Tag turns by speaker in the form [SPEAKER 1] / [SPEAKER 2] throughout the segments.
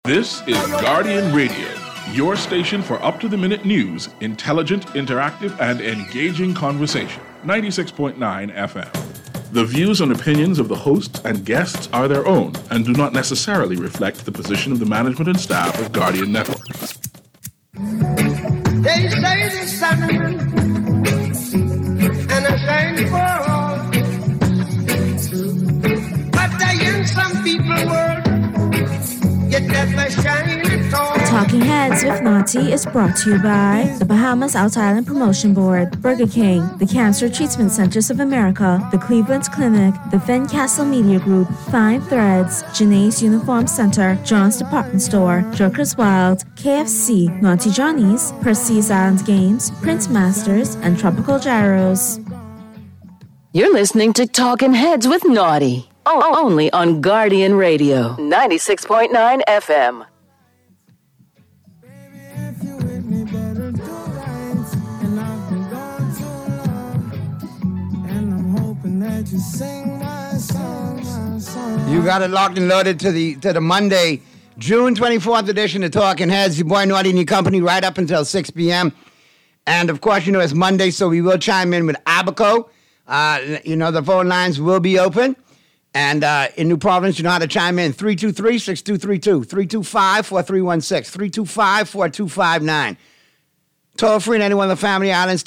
[SPEAKER 1] This is Guardian Radio, your station for up-to-the-minute news, intelligent, interactive, and engaging conversation. 96.9 FM. The views and opinions of the hosts and guests are their own and do not necessarily reflect the position of the management and staff of Guardian Network.
[SPEAKER 2] They say the sun and a shine for all, but the young some people world yet never shine at all.
[SPEAKER 3] Talking Heads with Naughty is brought to you by the Bahamas Out Island Promotion Board, Burger King, the Cancer Treatment Centers of America, the Cleveland Clinic, the Fincastle Media Group, Fine Threads, Janae's Uniform Center, John's Department Store, Jerkers Wild, KFC, Naughty Johnny's, Percy's Island Games, Prince Masters, and Tropical Gyros.
[SPEAKER 4] You're listening to Talking Heads with Naughty, only on Guardian Radio, 96.9 FM.
[SPEAKER 5] You got it locked and loaded to the Monday, June 24th edition of Talking Heads. Your boy Naughty and your company right up until 6 p.m. And, of course, it's Monday, so we will chime in with Abaco. The phone lines will be open. And in New Providence, you know how to chime in. 323-6232, 325-4316, 325-4259. Toll free in any one of the family islands,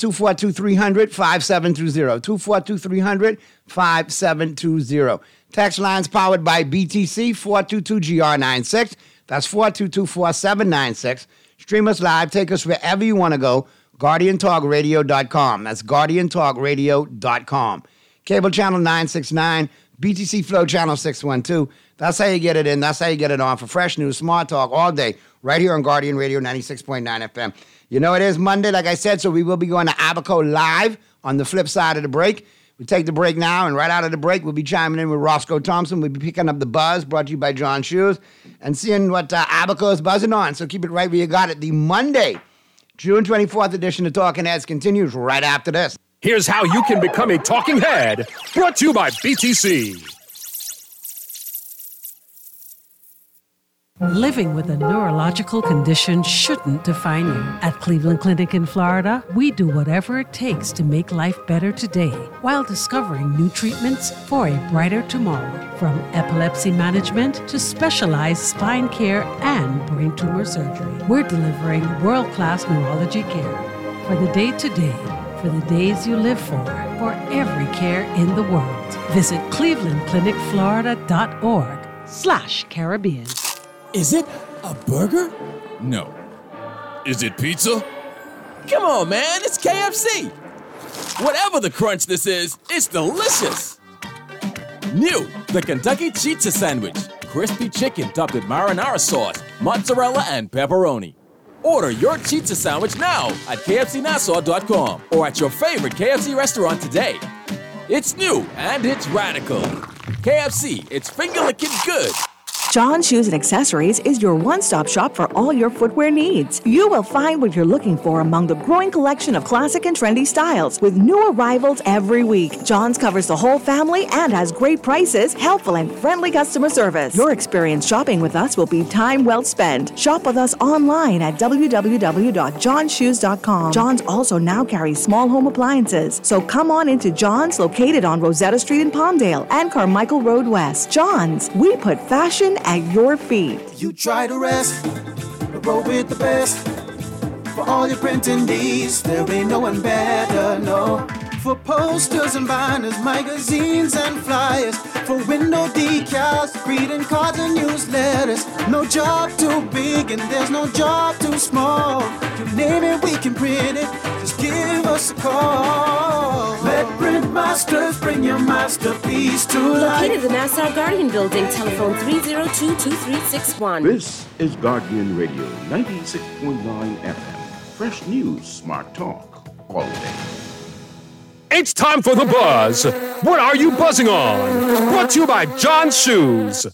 [SPEAKER 5] 242-300-5720, 242-300-5720. Text lines powered by BTC, 422-GR96. That's 422-4796. Stream us live. Take us wherever you want to go. GuardianTalkRadio.com. That's GuardianTalkRadio.com. Cable channel 969. BTC Flow channel 612. That's how you get it in. That's how you get it on for fresh news, smart talk all day, right here on Guardian Radio 96.9 FM. You know, it is Monday, like I said, so we will be going to Abaco live on the flip side of the break. We take the break now, and right out of the break, we'll be chiming in with Roscoe Thompson. We'll be picking up the buzz, brought to you by John Shoes, and seeing what Abaco is buzzing on. So keep it right where you got it. The Monday, June 24th edition of Talking Heads continues right after this.
[SPEAKER 6] Here's how you can become a talking head, brought to you by BTC.
[SPEAKER 7] Living with a neurological condition shouldn't define you. At Cleveland Clinic in Florida, we do whatever it takes to make life better today while discovering new treatments for a brighter tomorrow. From epilepsy management to specialized spine care and brain tumor surgery, we're delivering world-class neurology care for the day-to-day, for the days you live for every care in the world. Visit clevelandclinicflorida.org/Caribbean.
[SPEAKER 8] Is it a burger?
[SPEAKER 9] No. Is it pizza?
[SPEAKER 8] Come on, man, it's KFC. Whatever the crunch this is, it's delicious. New, the Kentucky Chizza Sandwich. Crispy chicken topped with marinara sauce, mozzarella, and pepperoni. Order your Chizza Sandwich now at KFCNassau.com or at your favorite KFC restaurant today. It's new and it's radical. KFC, it's finger-licking good.
[SPEAKER 10] John Shoes and Accessories is your one-stop shop for all your footwear needs. You will find what you're looking for among the growing collection of classic and trendy styles with new arrivals every week. John's covers the whole family and has great prices, helpful and friendly customer service. Your experience shopping with us will be time well spent. Shop with us online at www.johnshoes.com. John's also now carries small home appliances, so come on into John's, located on Rosetta Street in Palmdale and Carmichael Road West. John's, we put fashion at your feet.
[SPEAKER 11] You try to rest, but roll with the best. For all your printing needs, there ain't no one better, no. For posters and banners, magazines and flyers, for window decals, greeting cards and newsletters. No job too big and there's no job too small. You name it, we can print it. Just give us a call. Let Print Masters bring your masterpiece to life.
[SPEAKER 12] Located in the Nassau Guardian Building, telephone 302-2361.
[SPEAKER 1] This is Guardian Radio 96.9 FM. Fresh news, smart talk, all day.
[SPEAKER 6] It's time for the buzz. What are you buzzing on? Brought to you by John Shoes.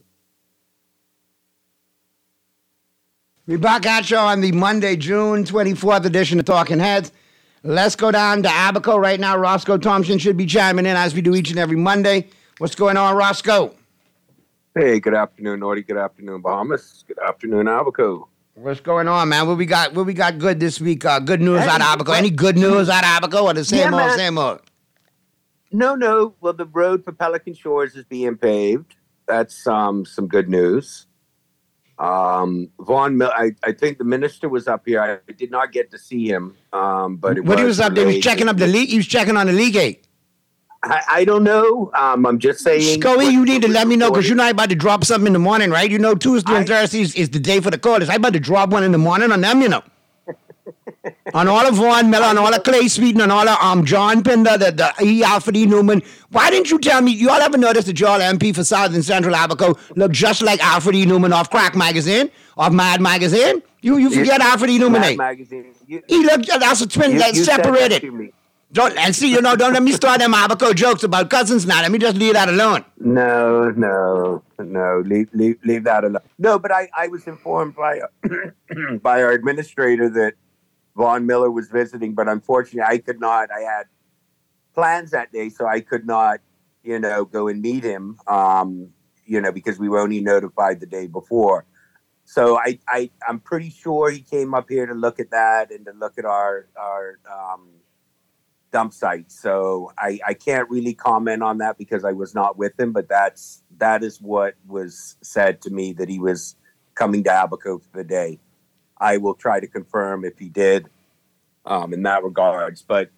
[SPEAKER 5] We're back at you on the Monday, June 24th edition of Talking Heads. Let's go down to Abaco right now. Roscoe Thompson should be chiming in as we do each and every Monday. What's going on, Roscoe?
[SPEAKER 13] Hey, good afternoon, Naughty. Good afternoon, Bahamas. Good afternoon, Abaco.
[SPEAKER 5] What's going on, man? What we got good this week? Good news out of Abaco. Any good news out of Abaco or the same old?
[SPEAKER 13] No. Well, the road for Pelican Shores is being paved. That's some good news. Vaughn Miller, I think the minister was up here. I did not get to see him. But
[SPEAKER 5] he was up there, he was checking up the leak. He was checking on the leak gate.
[SPEAKER 13] I don't know. I'm just saying.
[SPEAKER 5] Scully, you need to let me know because you're not about to drop something in the morning, right? You know, Tuesday and Thursday is the day for the callers. I'm about to drop one in the morning on them, you know. On all of Vaughn Miller, on all of Clay Sweeten, on all of John Pinder, the E. Alfred E. Newman. Why didn't you tell me? You all ever noticed that y'all MP for South and Central Abaco look just like Alfred E. Newman off Crack Magazine, off Mad Magazine? You forget Alfred E. Newman,
[SPEAKER 13] Mad Magazine.
[SPEAKER 5] He looked, that's a twin that's separated. Don't let me start them Abaco jokes about cousins now. Let me just leave that alone.
[SPEAKER 13] No. Leave that alone. No, but I was informed by by our administrator that Vaughn Miller was visiting, but unfortunately I could not. I had plans that day, so I could not, go and meet him, because we were only notified the day before. So I'm pretty sure he came up here to look at that and to look at our dump site. So I can't really comment on that because I was not with him, but that is what was said to me, that he was coming to Abaco for the day. I will try to confirm if he did in that regards. But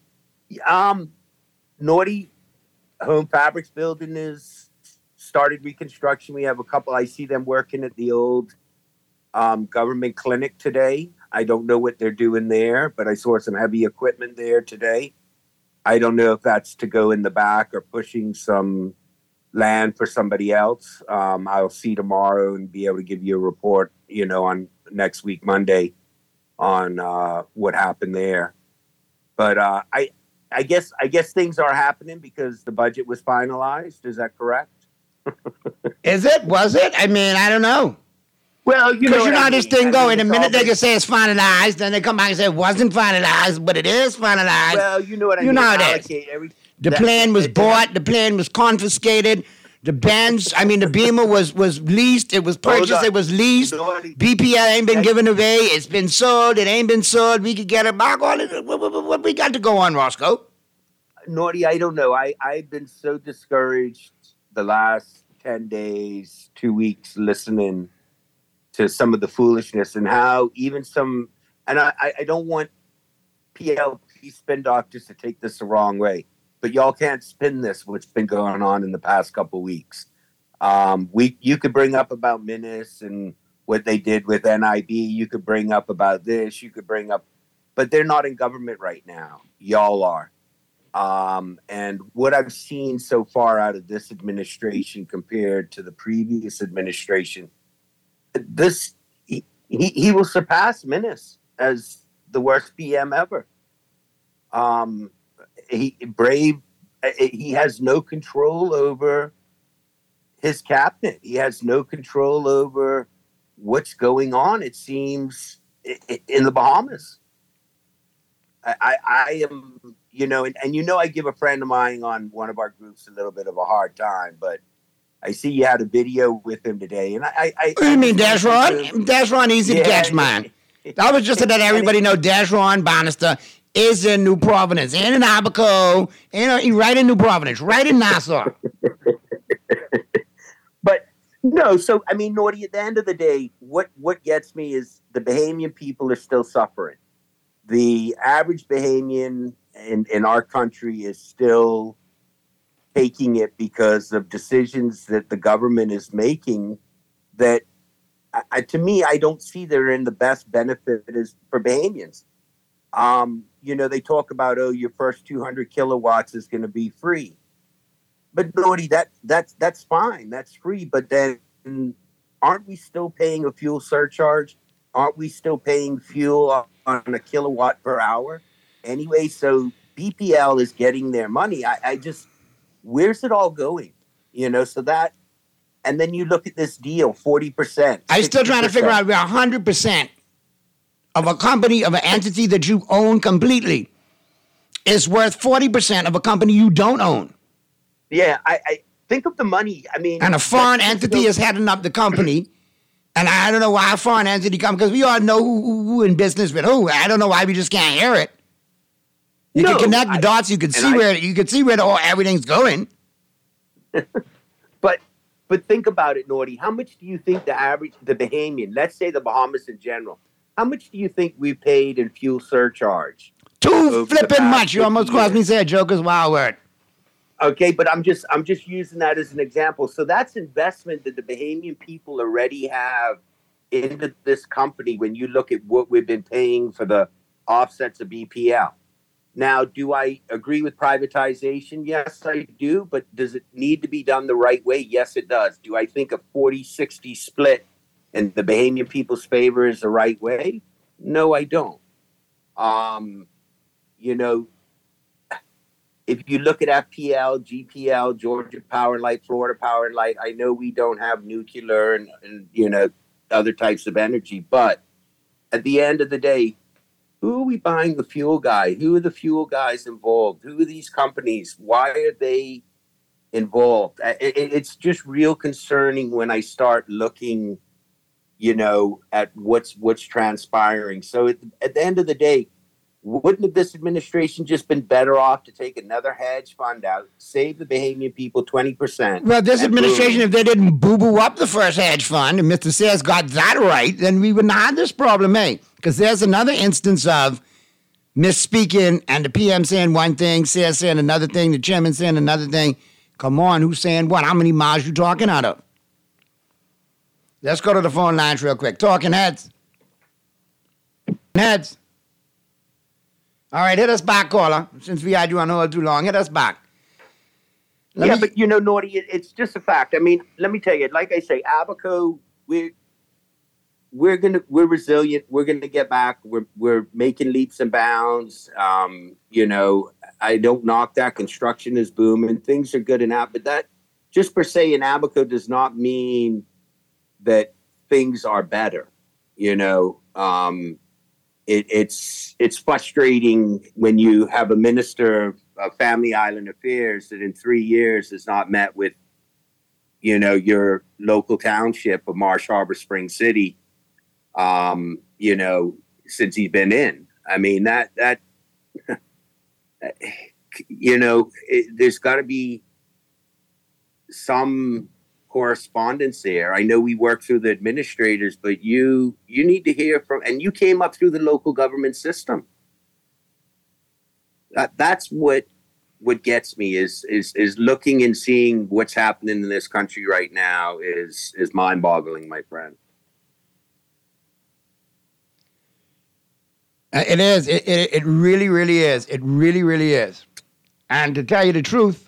[SPEAKER 13] Naughty Home Fabrics building is started reconstruction. We have a couple. I see them working at the old government clinic today. I don't know what they're doing there, but I saw some heavy equipment there today. I don't know if that's to go in the back or pushing some land for somebody else. I'll see tomorrow and be able to give you a report, on next week, Monday, on what happened there. But I guess things are happening because the budget was finalized. Is that correct?
[SPEAKER 5] Is it? Was it? I mean, I don't know.
[SPEAKER 13] Well,
[SPEAKER 5] because you know how this thing go. In a minute they can say it's finalized, then they come back and say it wasn't finalized, but it is finalized.
[SPEAKER 13] Well, you know what I mean.
[SPEAKER 5] You know how it is. The plane was bought. The plane was confiscated. The the Beamer was leased. It was purchased. It was leased. BPL ain't been given away. It's been sold. It ain't been sold. We could get it back. What we got to go on, Roscoe?
[SPEAKER 13] Naughty, I don't know. I've been so discouraged the last 10 days, 2 weeks, listening to some of the foolishness and how even some, and I don't want PLP spin doctors to take this the wrong way, but y'all can't spin this, what's been going on in the past couple of weeks. You could bring up about Minnis and what they did with NIB. You could bring up about this. You could bring up, but they're not in government right now. Y'all are. And what I've seen so far out of this administration compared to the previous administration, he will surpass Minnis as the worst PM ever. He has no control over his cabinet. He has no control over what's going on, it seems, in the Bahamas. I am, and I give a friend of mine on one of our groups a little bit of a hard time, but I see you had a video with him today, and I
[SPEAKER 5] you mean Dashron? Dashron, easy to catch, man. I was just to let everybody know Dashron Bannister is in New Providence, and in Abaco, and right in New Providence, right in Nassau.
[SPEAKER 13] But no, so I mean, Naughty. At the end of the day, what gets me is the Bahamian people are still suffering. The average Bahamian in our country is still taking it because of decisions that the government is making that, to me, I don't see they're in the best benefit is for Bahamians. They talk about, your first 200 kilowatts is going to be free. But Naughty, that's fine. That's free. But then aren't we still paying a fuel surcharge? Aren't we still paying fuel on a kilowatt per hour? Anyway, so BPL is getting their money. I just, where's it all going? So that, and then you look at this deal, 40%.
[SPEAKER 5] I'm still trying to figure out 100% of a company, of an entity that you own completely is worth 40% of a company you don't own.
[SPEAKER 13] Yeah, think of the money. I mean,
[SPEAKER 5] and a foreign entity is heading up the company. And I don't know why a foreign entity comes, because we all know who in business with who. I don't know why we just can't hear it. You can connect the dots. You can see where everything's going.
[SPEAKER 13] But think about it, Naughty. How much do you think the Bahamian, let's say the Bahamas in general, how much do you think we paid in fuel surcharge?
[SPEAKER 5] Too flipping much. You almost caused me to say a joker's wild word.
[SPEAKER 13] Okay, but I'm just using that as an example. So that's investment that the Bahamian people already have into this company when you look at what we've been paying for the offsets of BPL. Now, do I agree with privatization? Yes, I do. But does it need to be done the right way? Yes, it does. Do I think a 40-60 split in the Bahamian people's favor is the right way? No, I don't. If you look at FPL, GPL, Georgia Power and Light, Florida Power and Light, I know we don't have nuclear and other types of energy, but at the end of the day, who are we buying the fuel guy? Who are the fuel guys involved? Who are these companies? Why are they involved? It's just real concerning when I start looking, at what's transpiring. So at the end of the day, wouldn't this administration just been better off to take another hedge fund out, save the Bahamian people 20%?
[SPEAKER 5] Well, this administration, if they didn't boo-boo up the first hedge fund, and Mr. Sayers got that right, then we wouldn't have this problem, Because there's another instance of misspeaking and the PM saying one thing, Sayers saying another thing, the chairman saying another thing. Come on, who's saying what? How many miles you talking out of? Let's go to the phone lines real quick. Talking heads. Heads. All right, hit us back, caller. Since we had you on hold too long, hit us back.
[SPEAKER 13] But Naughty, it's just a fact. I mean, let me tell you, like I say, Abaco, we're resilient. We're gonna get back. We're making leaps and bounds. I don't knock that. Construction is booming. Things are good and that, but that just per se in Abaco does not mean that things are better. It's frustrating when you have a minister of Family Island Affairs that in 3 years has not met with, your local township of Marsh Harbor Spring City, since he's been in. I mean, there's got to be some correspondence there. I know we work through the administrators, but you need to hear from, and you came up through the local government system. That's what gets me is looking and seeing what's happening in this country right now is mind-boggling, my friend.
[SPEAKER 5] It is. It really, really is. It really, really is. And to tell you the truth,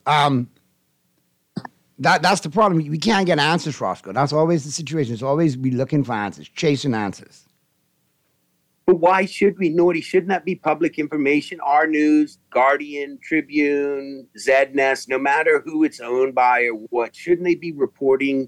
[SPEAKER 5] that's the problem. We can't get answers, Roscoe. That's always the situation. It's always be looking for answers, chasing answers.
[SPEAKER 13] But why should we, Naughty? Shouldn't that be public information? Our News, Guardian, Tribune, ZNest, no matter who it's owned by or what, shouldn't they be reporting,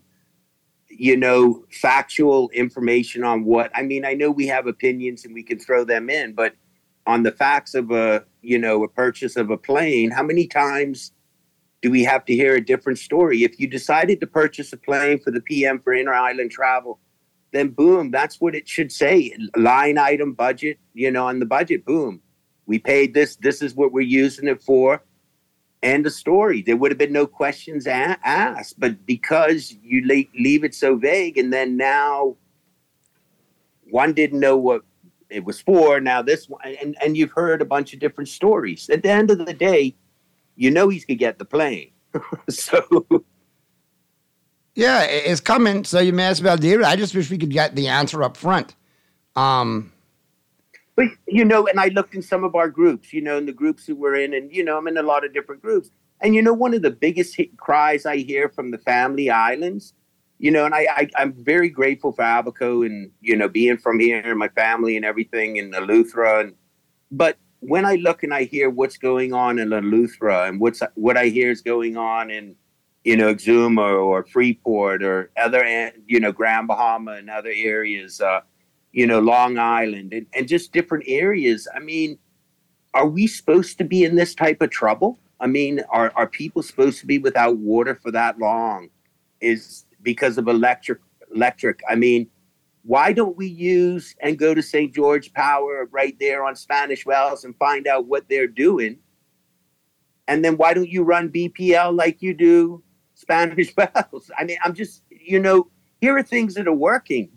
[SPEAKER 13] factual information on what? I mean, I know we have opinions and we can throw them in, but on the facts of a purchase of a plane, how many times do we have to hear a different story? If you decided to purchase a plane for the PM for inter-island travel, then boom, that's what it should say. Line item budget, on the budget, boom. We paid this. This is what we're using it for. End of story. There would have been no questions asked. But because you leave it so vague, and then now one didn't know what it was for, now this one, and you've heard a bunch of different stories. At the end of the day, he's going to get the plane. So...
[SPEAKER 5] Yeah, it's coming, so you may as well do it. I just wish we could get the answer up front.
[SPEAKER 13] But, and I looked in some of our groups, in the groups that we're in, and, I'm in a lot of different groups. And, one of the biggest cries I hear from the Family Islands, and I'm very grateful for Abaco and, being from here and my family and everything in Eleuthera. But when I look and I hear what's going on in Eleuthera and what I hear is going on in, Exuma or Freeport or other, Grand Bahama and other areas, Long Island and just different areas. I mean, are we supposed to be in this type of trouble? I mean, are people supposed to be without water for that long? Is because of electric. I mean, why don't we use and go to St. George Power right there on Spanish Wells and find out what they're doing? And then why don't you run BPL like you do Spanish Wells? I mean, I'm just, here are things that are working.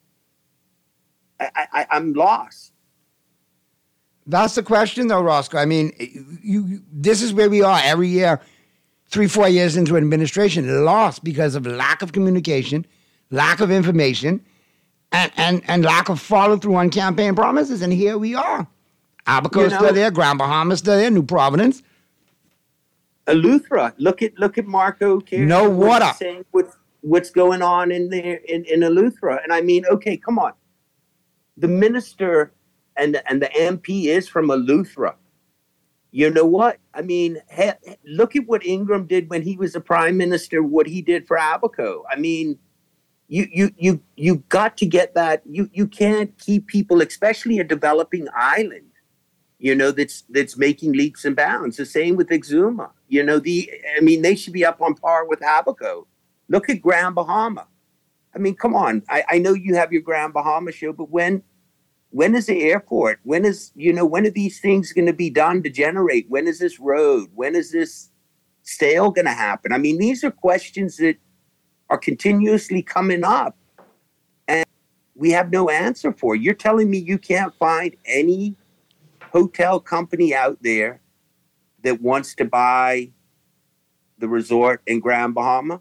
[SPEAKER 13] I'm lost.
[SPEAKER 5] That's the question, though, Roscoe. I mean, this is where we are every year, 3-4 years into administration, lost because of lack of communication, lack of information, and lack of follow-through on campaign promises. And here we are. Abaco's still there, Grand Bahama's still there, New Providence.
[SPEAKER 13] Eleuthera. Look at Marco.
[SPEAKER 5] No water.
[SPEAKER 13] Saying what's going on in there in Eleuthera. And I mean, okay, come on. The minister and the MP is from Eleuthera. You know what? I mean, look at what Ingram did when he was the prime minister, what he did for Abaco. I mean, you got to get that. You can't keep people, especially a developing island, that's making leaps and bounds. The same with Exuma. They should be up on par with Abaco. Look at Grand Bahama. I mean, come on. I know you have your Grand Bahama show, but when is the airport? When are these things going to be done to generate? When is this road? When is this sale going to happen? I mean, these are questions that are continuously coming up and we have no answer for. You're telling me you can't find any hotel company out there that wants to buy the resort in Grand Bahama?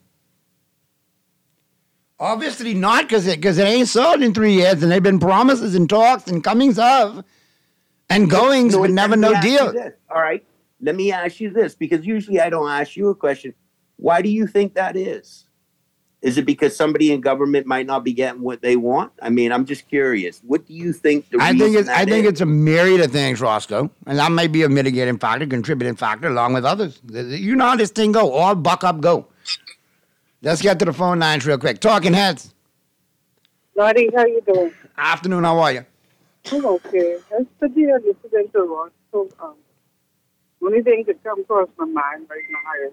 [SPEAKER 5] Obviously not, because it ain't sold in 3 years, and they've been promises and talks and comings of and goings, but never no deal.
[SPEAKER 13] All right, let me ask you this, because usually I don't ask you a question. Why do you think that is? Is it because somebody in government might not be getting what they want? I mean, I'm just curious. What do you think the reason is?
[SPEAKER 5] I think it's a myriad of things, Roscoe, and that might be a mitigating factor, contributing factor, along with others. You know how this thing go. All buck up, go. Let's get to the phone lines real quick. Talking Heads.
[SPEAKER 14] Naughty, how you doing?
[SPEAKER 5] Afternoon, how are you?
[SPEAKER 14] I'm okay. I studied and listened to Ron. So, only thing that comes across my mind right now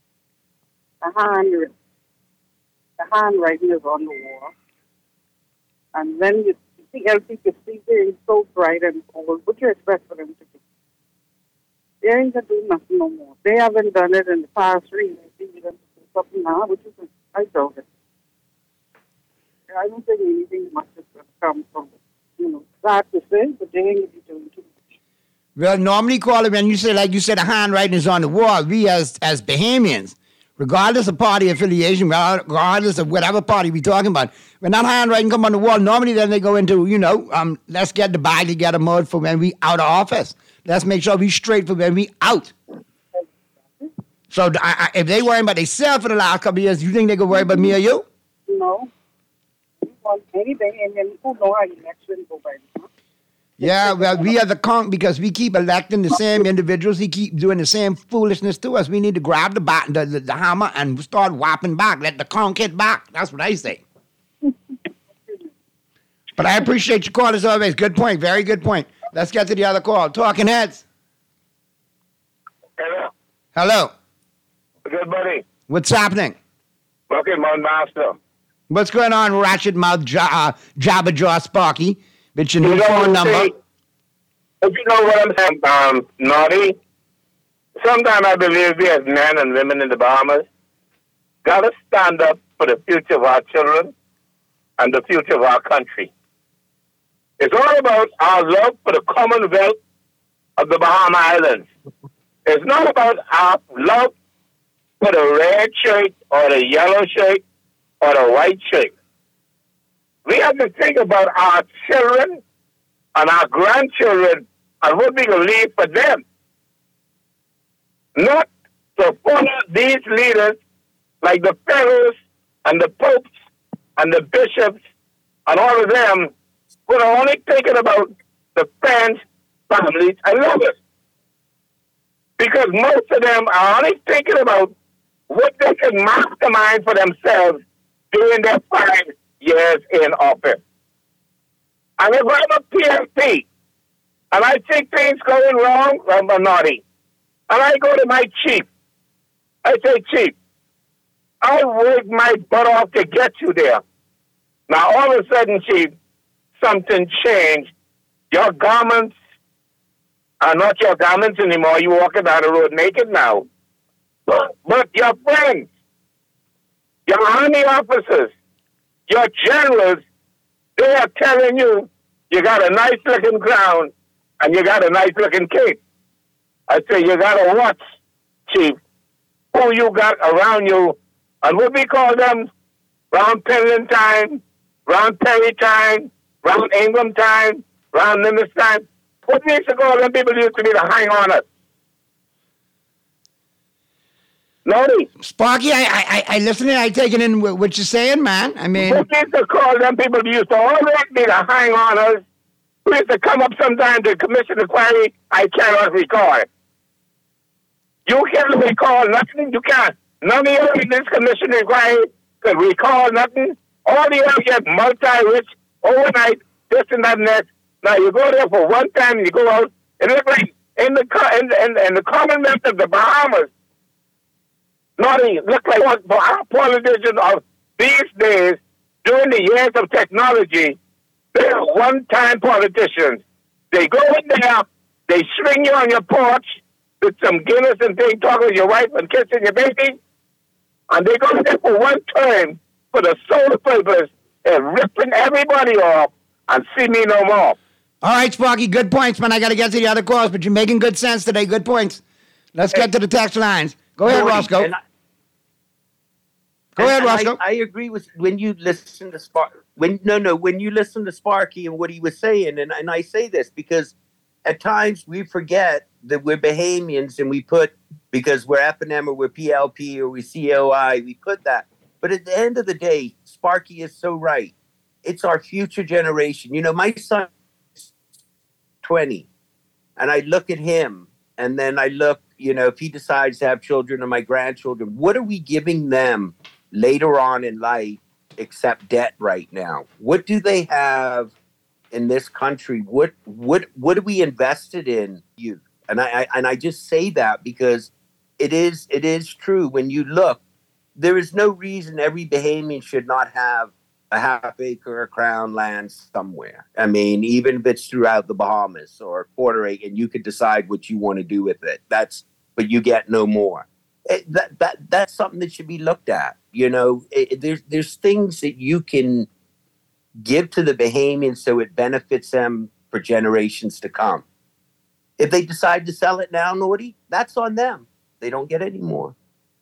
[SPEAKER 14] is the handwriting is on the wall. And then you see LCPC being so bright and old. What do you expect for them to do? They ain't going to do nothing no more. They haven't done it in the past 3 years. Something now, which is, I doubt it. I don't think anything much is going to come from it. Sad to say, but they ain't going to be doing too much.
[SPEAKER 5] Well, normally, Carla, when you say, like you said, the handwriting is on the wall, we as Bahamians, regardless of party affiliation, regardless of whatever party we're talking about, when that handwriting come on the wall, normally then they go into, let's get the bag together mode for when we out of office. Let's make sure we straight for when we out. So if they worrying about themselves for the last couple of years, you think they could worry about me or you?
[SPEAKER 14] No. Anything, and then who know how election go by?
[SPEAKER 5] Yeah, well, we are the conch because we keep electing the same individuals. He keep doing the same foolishness to us. We need to grab the hammer and start whopping back. Let the conch hit back. That's what I say. But I appreciate your call as always. Good point. Very good point. Let's get to the other call. Talking Heads.
[SPEAKER 15] Hello.
[SPEAKER 5] Hello.
[SPEAKER 15] Good, buddy.
[SPEAKER 5] What's happening?
[SPEAKER 15] Okay, Mount Master.
[SPEAKER 5] What's going on, Ratchet Mouth Jabba Jaw Sparky? It's your new phone number.
[SPEAKER 15] If you know what I'm saying, Naughty, sometimes I believe we as men and women in the Bahamas got to stand up for the future of our children and the future of our country. It's all about our love for the Commonwealth of the Bahama Islands. It's not about our love for the red shirt or the yellow shirt or the white shirt. We have to think about our children and our grandchildren and what we can leave for them. Not to follow these leaders like the pharaohs and the popes and the bishops and all of them who are only thinking about the friends, families, and lovers. Because most of them are only thinking about what they can mastermind for themselves during their 5 years in office. And if I'm a PMP and I see things going wrong, I'm naughty, And I go to my chief. I say, Chief, I worked my butt off to get you there. Now, all of a sudden, Chief, something changed. Your garments are not your garments anymore. You're walking down the road naked now. But your friends, your army officers, your generals, they are telling you you got a nice-looking crown and you got a nice-looking cape. I say you got to watch, Chief, who you got around you. And what we call them, round Penland time, round Perry time, round Ingram time, round Nimitz time. What we used to call them people used to be the hang on us. Nobody.
[SPEAKER 5] Sparky, I listen and I take it in what you're saying, man. I mean,
[SPEAKER 15] what we used to call them people used to always be the hang on us. We used to come up sometime to commission the query. I cannot recall it. You can't recall nothing. You can't. None of you in this commission inquiry could recall nothing. All the others get multi-rich overnight, this and that and that. Now you go there for one time and you go out. It looks like in the Commonwealth of the Bahamas, look like what our politicians of these days, during the years of technology, they're one-time politicians. They go in there, they swing you on your porch with some Guinness and thing, talking to your wife and kissing your baby, and they go there for one term for the sole purpose of ripping everybody off and see me no more.
[SPEAKER 5] All right, Sparky, good points, man. I got to get to the other calls, but you're making good sense today. Good points. Let's get to the text lines. Go ahead, Roscoe. Go ahead, Roscoe.
[SPEAKER 13] I agree with when you listen to when you listen to Sparky and what he was saying, and I say this because at times we forget that we're Bahamians and we put, because we're FNM or we're PLP or we're COI, we put that. But at the end of the day, Sparky is so right. It's our future generation. You know, my son is 20, and I look at him, and then I look, you know, if he decides to have children or my grandchildren, what are we giving them later on in life except debt right now? What do they have in this country? What are we invested in youth? And I just say that because it is true. When you look, there is no reason every Bahamian should not have a half acre or crown land somewhere. I mean, even if it's throughout the Bahamas or Puerto Rico, and you could decide what you want to do with it. But you get no more. That's something that should be looked at. You know, there's things that you can give to the Bahamians so it benefits them for generations to come. If they decide to sell it now, Naughty, that's on them. They don't get any more.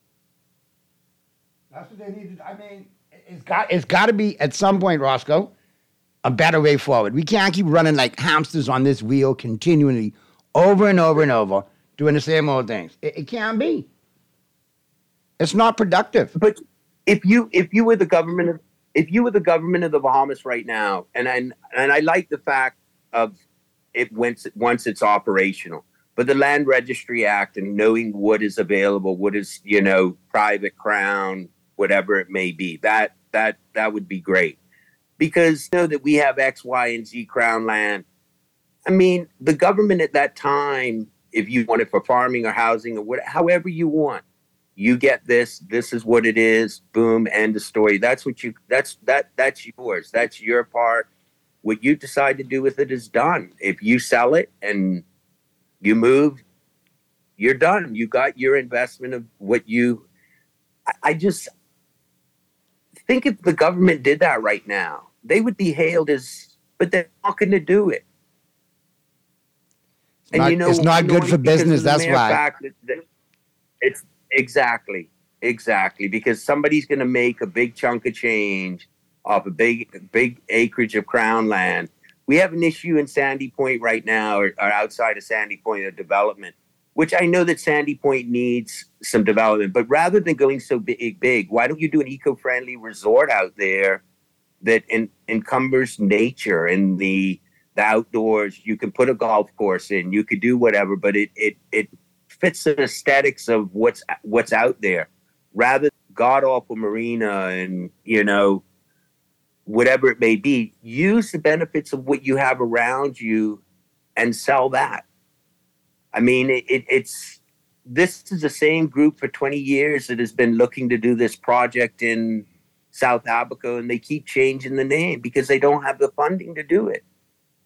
[SPEAKER 5] That's what they need to. I mean, it's got to be at some point, Roscoe, a better way forward. We can't keep running like hamsters on this wheel continually, over and over and over, doing the same old things. It can't be. It's not productive.
[SPEAKER 13] But if you were the government of the Bahamas right now, and I like the fact of it once it's operational, but the Land Registry Act and knowing what is available, what is, you know, private crown, whatever it may be, that would be great, because you know that we have X, Y, and Z crown land. I mean, the government at that time, if you want it for farming or housing or however you want, you get this. This is what it is. Boom. End of story. That's yours. That's your part. What you decide to do with it is done. If you sell it and you move, you're done. You got your investment of what you. I just think if the government did that right now, they would be hailed as, but they're not going to do it.
[SPEAKER 5] It's not good for business. That's why.
[SPEAKER 13] It's exactly because somebody's going to make a big chunk of change off a big acreage of crown land. We have an issue in Sandy Point right now, or outside of Sandy Point, of development, which I know that Sandy Point needs some development. But rather than going so big, why don't you do an eco-friendly resort out there that encumbers nature and the outdoors? You can put a golf course in, you could do whatever, but it fits the aesthetics of what's out there, rather than god-awful marina and, you know, whatever it may be. Use the benefits of what you have around you and sell that. I mean, this is the same group for 20 years that has been looking to do this project in South Abaco, and they keep changing the name because they don't have the funding to do it.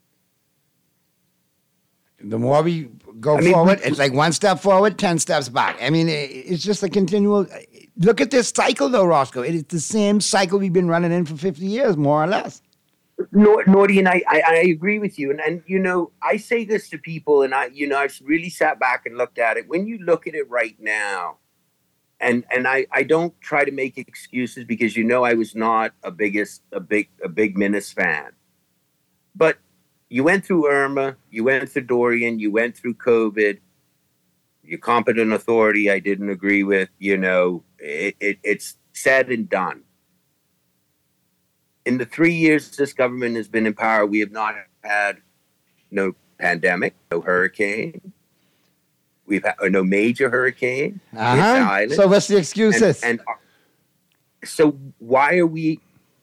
[SPEAKER 5] The more we go forward, it's like one step forward, 10 steps back. I mean, it's just a continual. Look at this cycle, though, Roscoe. It is the same cycle we've been running in for 50 years, more or less.
[SPEAKER 13] Nordy, and I agree with you. And, you know, I say this to people, and I've really sat back and looked at it. When you look at it right now, and I don't try to make excuses because, you know, I was not a big Menace fan. But you went through Irma, you went through Dorian, you went through COVID. Your competent authority, I didn't agree with. You know, it's said and done. In the 3 years this government has been in power, we have not had no pandemic, no hurricane. We've had no major hurricane.
[SPEAKER 5] So what's the excuses?
[SPEAKER 13] And so why are we?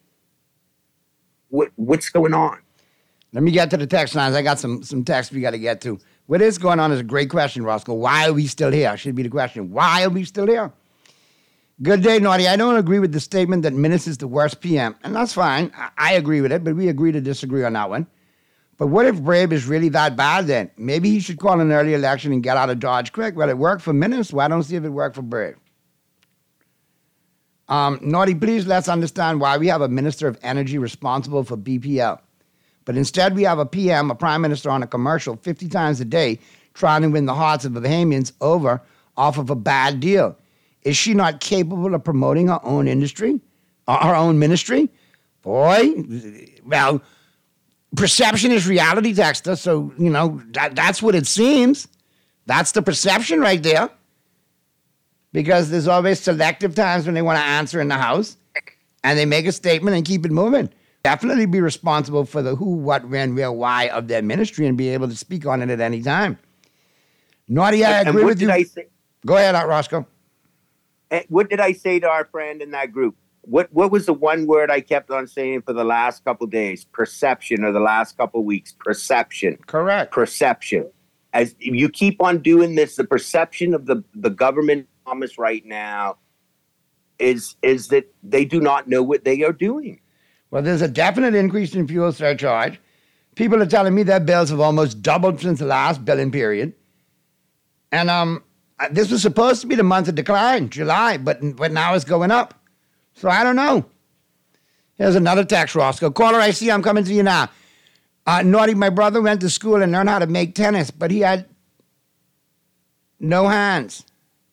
[SPEAKER 13] What's going on?
[SPEAKER 5] Let me get to the text lines. I got some text we got to get to. What is going on is a great question, Roscoe. Why are we still here? Should be the question. Why are we still here? Good day, Naughty. I don't agree with the statement that Menace is the worst PM, and that's fine. I agree with it, but we agree to disagree on that one. But what if Brave is really that bad then? Maybe he should call an early election and get out of Dodge quick. Well, it worked for Menace. Why don't see if it worked for Brave? Naughty, please let's understand why we have a Minister of Energy responsible for BPL. But instead we have a PM, a Prime Minister on a commercial 50 times a day trying to win the hearts of the Bahamians over off of a bad deal. Is she not capable of promoting her own industry, her own ministry? Boy, well, perception is reality, Dexter. So, you know, that's what it seems. That's the perception right there. Because there's always selective times when they want to answer in the House, and they make a statement and keep it moving. Definitely be responsible for the who, what, when, where, why of their ministry and be able to speak on it at any time. Naughty, I agree with you. Go ahead, Roscoe.
[SPEAKER 13] What did I say to our friend in that group? What was the one word I kept on saying for the last couple of days? Perception, or the last couple of weeks. Perception.
[SPEAKER 5] Correct.
[SPEAKER 13] Perception. As you keep on doing this, the perception of the government promise right now is that they do not know what they are doing.
[SPEAKER 5] Well, there's a definite increase in fuel surcharge. People are telling me their bills have almost doubled since the last billing period. And this was supposed to be the month of decline, July, but now it's going up. So I don't know. Here's another text, Roscoe. Caller, I see, I'm coming to you now. Naughty, my brother went to school and learned how to make tennis, but he had no hands.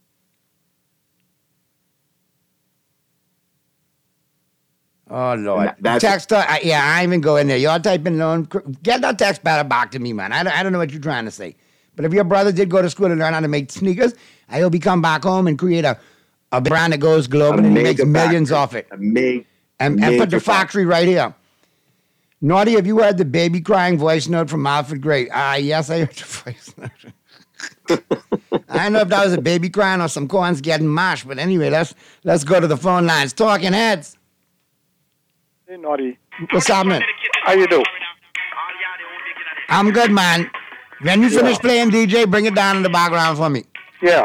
[SPEAKER 5] Oh, Lord. Text, I ain't even go in there. You're typing loan. Get that text better back to me, man. I don't know what you're trying to say. But if your brother did go to school and learn how to make sneakers, I hope he come back home and create a brand that goes global and he makes millions off it. And put the factory right here. Naughty, have you heard the baby crying voice note from Alfred Gray? Yes, I heard the voice note. I don't know if that was a baby crying or some corns getting mashed, but anyway, let's go to the phone lines. Talking Heads.
[SPEAKER 16] Hey, Naughty.
[SPEAKER 5] What's happening?
[SPEAKER 16] How you do?
[SPEAKER 5] I'm good, man. When you finish playing DJ, bring it down in the background for me.
[SPEAKER 16] Yeah.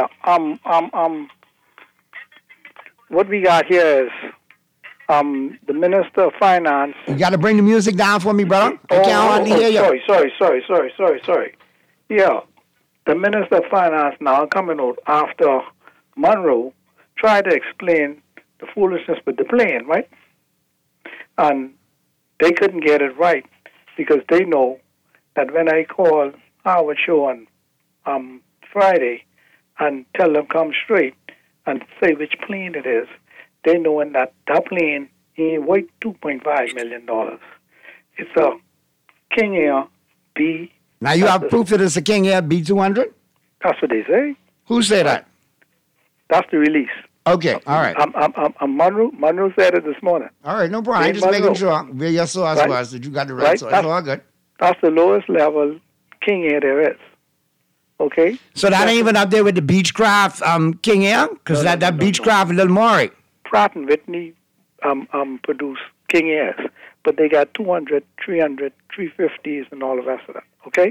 [SPEAKER 16] What we got here is the Minister of Finance.
[SPEAKER 5] You got to bring the music down for me, brother. I can't hardly hear you.
[SPEAKER 16] Sorry. Yeah, the Minister of Finance now coming out after Monroe tried to explain the foolishness with the plane, right? And they couldn't get it right because they know that when I call Howard Show on Friday and tell them come straight and say which plane it is, they knowing that plane ain't worth $2.5 million. It's a King Air B.
[SPEAKER 5] Now you have proof that it's a King Air B200?
[SPEAKER 16] That's what they say.
[SPEAKER 5] Who said that?
[SPEAKER 16] That's the release.
[SPEAKER 5] Okay, all right.
[SPEAKER 16] Monroe said it this morning.
[SPEAKER 5] All right, no problem. I'm just making sure where your source was that you got the right source. It's all good.
[SPEAKER 16] That's the lowest level King Air there is. Okay?
[SPEAKER 5] So that ain't even up there with the Beechcraft King Air? Because that Beechcraft a little more.
[SPEAKER 16] Pratt & Whitney produce King Airs, but they got 200, 300, 350s and all the rest of that. Okay?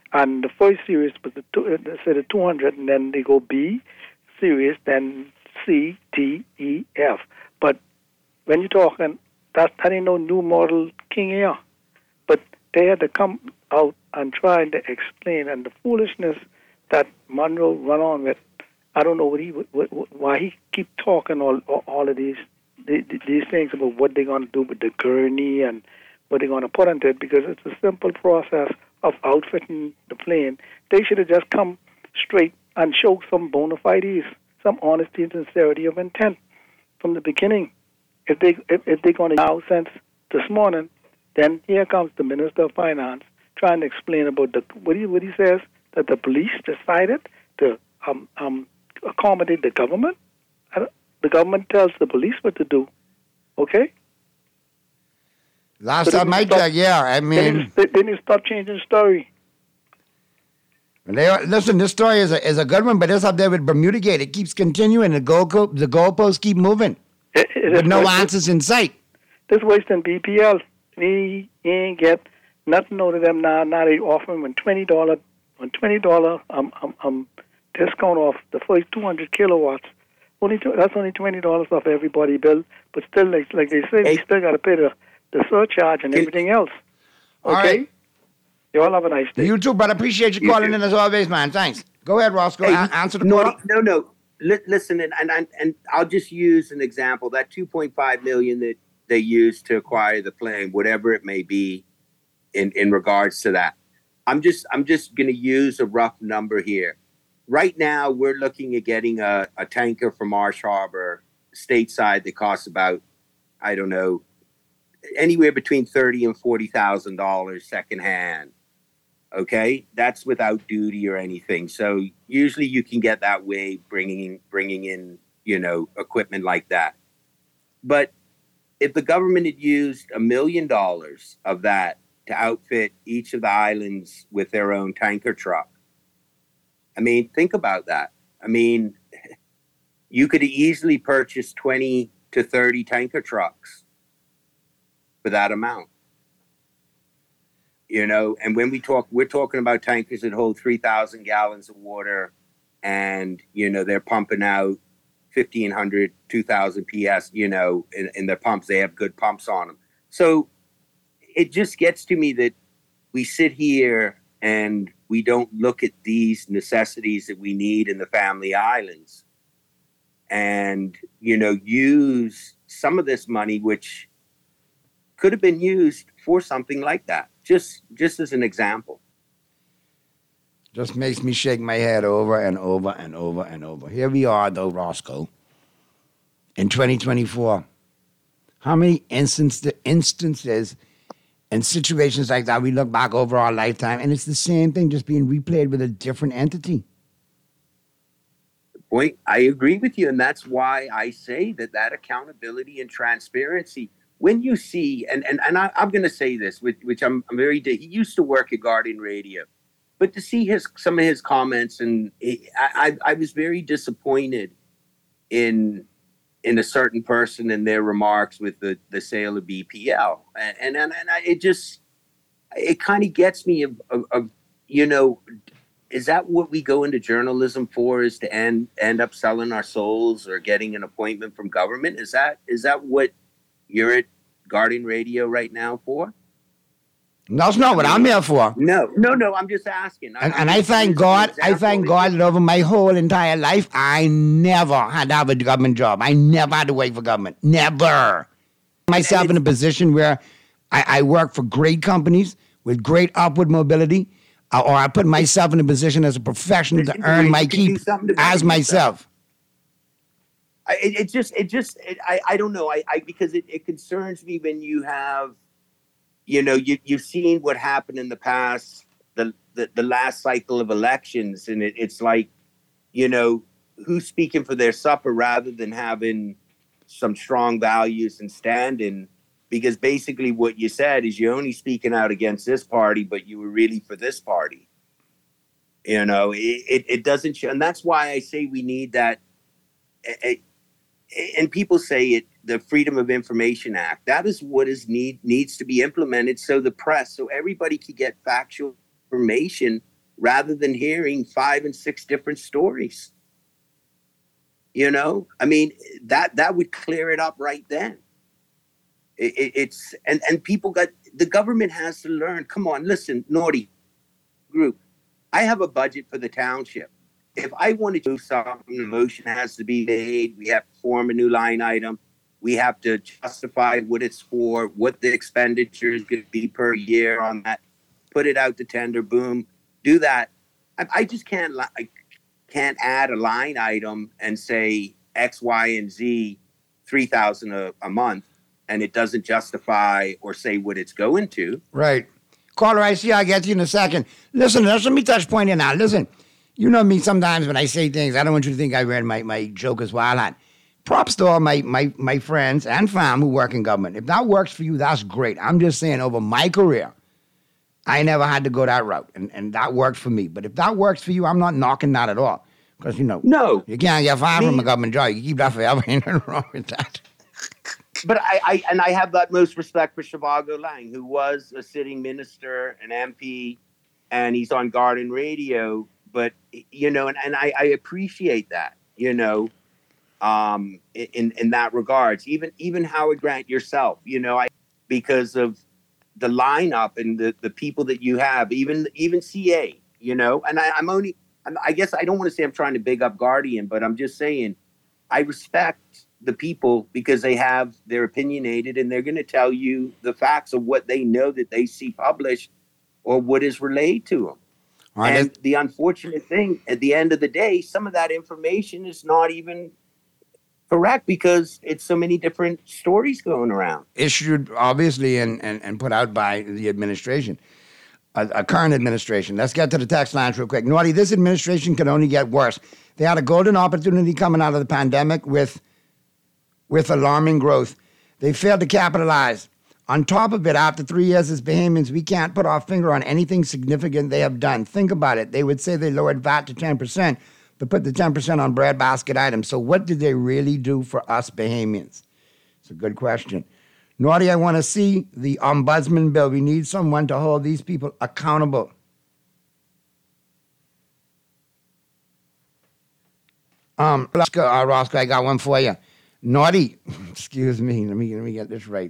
[SPEAKER 16] And the first series was the 200, and then they go B series, then C, D, E, F. But when you're talking, that ain't no new model King Air. But they had to come out and try to explain, and the foolishness that Monroe run on with, I don't know why he keep talking all of these things about what they're going to do with the gurney and what they're going to put into it, because it's a simple process of outfitting the plane. They should have just come straight and show some bona fides, some honesty and sincerity of intent from the beginning. If they're going to now since this morning, then here comes the Minister of Finance trying to explain about what he says, that the police decided to accommodate the government. The government tells the police what to do. Okay?
[SPEAKER 5] Last time I checked, yeah. I mean,
[SPEAKER 16] then you stop changing the story.
[SPEAKER 5] Listen, this story is a good one, but it's up there with Bermuda Gate. It keeps continuing. The goalposts keep moving. With no answers in sight.
[SPEAKER 16] This worse than BPL. He ain't get nothing out of them now. Now they offer him $20 discount off the first 200 kilowatts. That's only $20 off everybody bill. But still, like they say, we still got to pay the surcharge and everything else. Okay?
[SPEAKER 5] All right.
[SPEAKER 16] You all have a nice day.
[SPEAKER 5] You too, brother. Appreciate you calling in as always, man. Thanks. Go ahead, Roscoe. Answer the call.
[SPEAKER 13] No. Listen, and I'll just use an example. That $2.5 million that they used to acquire the plane, whatever it may be, in regards to that. I'm just going to use a rough number here. Right now, we're looking at getting a tanker from Marsh Harbor stateside that costs about, I don't know, anywhere between $30,000 and $40,000 secondhand. Okay, that's without duty or anything. So usually you can get that way, bringing in equipment like that. But if the government had used $1 million of that to outfit each of the islands with their own tanker truck, I mean, think about that. I mean, you could easily purchase 20 to 30 tanker trucks for that amount. And when we're talking about tankers that hold 3,000 gallons of water, and, they're pumping out 1,500, 2,000 PS, in their pumps. They have good pumps on them. So it just gets to me that we sit here and we don't look at these necessities that we need in the family islands and, use some of this money, which could have been used for something like that. Just as an example.
[SPEAKER 5] Just makes me shake my head over and over and over and over. Here we are, though, Roscoe, in 2024. How many instances and situations like that we look back over our lifetime, and it's the same thing, just being replayed with a different entity?
[SPEAKER 13] Point. I agree with you, and that's why I say that accountability and transparency. When you see, and I'm going to say this, which I'm very, he used to work at Guardian Radio, but to see some of his comments, and I was very disappointed in a certain person and their remarks with the sale of BPL, and it kind of gets me of is that what we go into journalism for? Is to end up selling our souls or getting an appointment from government? Is that what you're at Guardian Radio right now for?
[SPEAKER 5] That's not what I'm here for.
[SPEAKER 13] No. I'm just asking.
[SPEAKER 5] And I thank God. I thank God that over my whole entire life, I never had to have a government job. I never had to wait for government. Never. Myself in a position where I work for great companies with great upward mobility, or I put myself in a position as a professional to earn my keep as myself.
[SPEAKER 13] I don't know. Because it concerns me when you have, you've seen what happened in the past, the last cycle of elections, and it's like, who's speaking for their supper rather than having some strong values and standing. Because basically what you said is you're only speaking out against this party, but you were really for this party. It doesn't show. And that's why I say we need that. And people say it, the Freedom of Information Act. That is what needs to be implemented, so the press, so everybody can get factual information rather than hearing 5 and 6 different stories. You know, I mean, that would clear it up right then. It's people the government has to learn. Come on, listen, Naughty group. I have a budget for the township. If I want to do something, the motion has to be made. We have to form a new line item. We have to justify what it's for, what the expenditure is going to be per year on that. Put it out to tender, boom, do that. I just can't add a line item and say X, Y, and Z, $3,000 a month, and it doesn't justify or say what it's going to.
[SPEAKER 5] Right. Caller, I see. I'll get to you in a second. Listen, let me touch point here now. Listen, you know me sometimes when I say things, I don't want you to think I read my joke as wild hat. Props to all my friends and fam who work in government. If that works for you, that's great. I'm just saying over my career, I never had to go that route, and that worked for me. But if that works for you, I'm not knocking that at all. Because, you can't get fired from a government job. You keep that forever. Ain't nothing wrong with that.
[SPEAKER 13] But I have the utmost respect for Zhivago Lang, who was a sitting minister, an MP, and he's on Garden Radio. But, and I appreciate that, in that regards. Even Howard Grant yourself, because of the lineup and the people that you have, even CA, and I guess I don't want to say I'm trying to big up Guardian, but I'm just saying I respect the people because they're opinionated and they're going to tell you the facts of what they know that they see published or what is relayed to them. Right. And the unfortunate thing, at the end of the day, some of that information is not even correct because it's so many different stories going around.
[SPEAKER 5] Issued, obviously, and put out by the administration, a current administration. Let's get to the text lines real quick. Naughty, this administration can only get worse. They had a golden opportunity coming out of the pandemic with alarming growth. They failed to capitalize. On top of it, after 3 years as Bahamians, we can't put our finger on anything significant they have done. Think about it. They would say they lowered VAT to 10%, but put the 10% on breadbasket items. So what did they really do for us Bahamians? It's a good question. Naughty, I want to see the ombudsman bill. We need someone to hold these people accountable. Roscoe, I got one for you. Naughty, excuse me, let me get this right.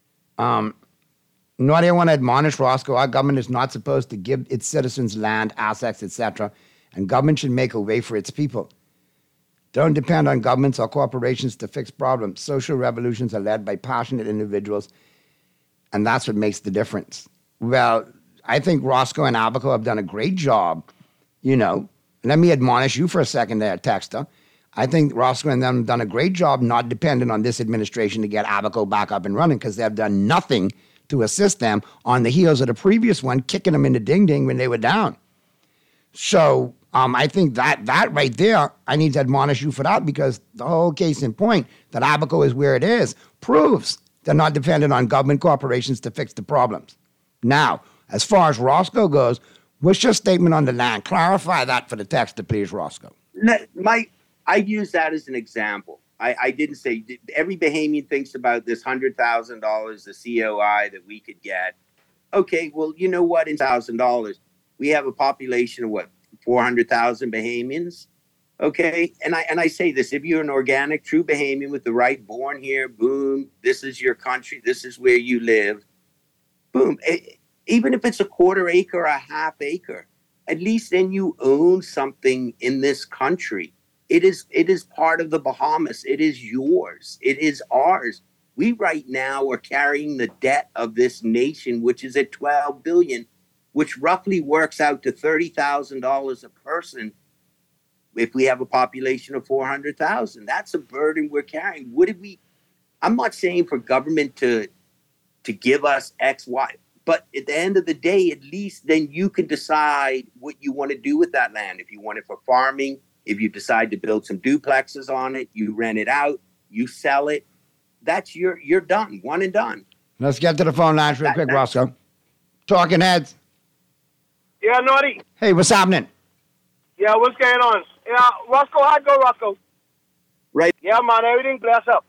[SPEAKER 5] Naughty, I want to admonish Roscoe. Our government is not supposed to give its citizens land, assets, etc., and government should make a way for its people. Don't depend on governments or corporations to fix problems. Social revolutions are led by passionate individuals, and that's what makes the difference. Well, I think Roscoe and Abaco have done a great job, Let me admonish you for a second there, Texter. I think Roscoe and them have done a great job not dependent on this administration to get Abaco back up and running because they've done nothing to assist them on the heels of the previous one, kicking them into ding-ding when they were down. So I think that right there, I need to admonish you for that because the whole case in point that Abaco is where it is proves they're not dependent on government corporations to fix the problems. Now, as far as Roscoe goes, what's your statement on the land? Clarify that for the texter, please, Roscoe.
[SPEAKER 13] I use that as an example. I didn't say every Bahamian thinks about this $100,000, the COI that we could get. Okay, well, you know what? In $1,000, we have a population of 400,000 Bahamians. Okay, and I say this: if you're an organic, true Bahamian with the right, born here, boom, this is your country, this is where you live, boom. Even if it's a quarter acre or a half acre, at least then you own something in this country. It is part of the Bahamas. It is yours. It is ours. We right now are carrying the debt of this nation, which is at $12 billion, which roughly works out to $30,000 a person if we have a population of 400,000. That's a burden we're carrying. I'm not saying for government to give us X, Y, but at the end of the day, at least then you can decide what you want to do with that land. If you want it for farming, if you decide to build some duplexes on it, you rent it out, you sell it, that's you're done, one and done.
[SPEAKER 5] Let's get to the phone lines real quick, Roscoe. Talking Heads.
[SPEAKER 17] Yeah, Naughty.
[SPEAKER 5] Hey, what's happening?
[SPEAKER 17] Yeah, what's going on? Yeah, Roscoe, how'd go, Roscoe?
[SPEAKER 13] Right.
[SPEAKER 17] Yeah, man, everything bless up.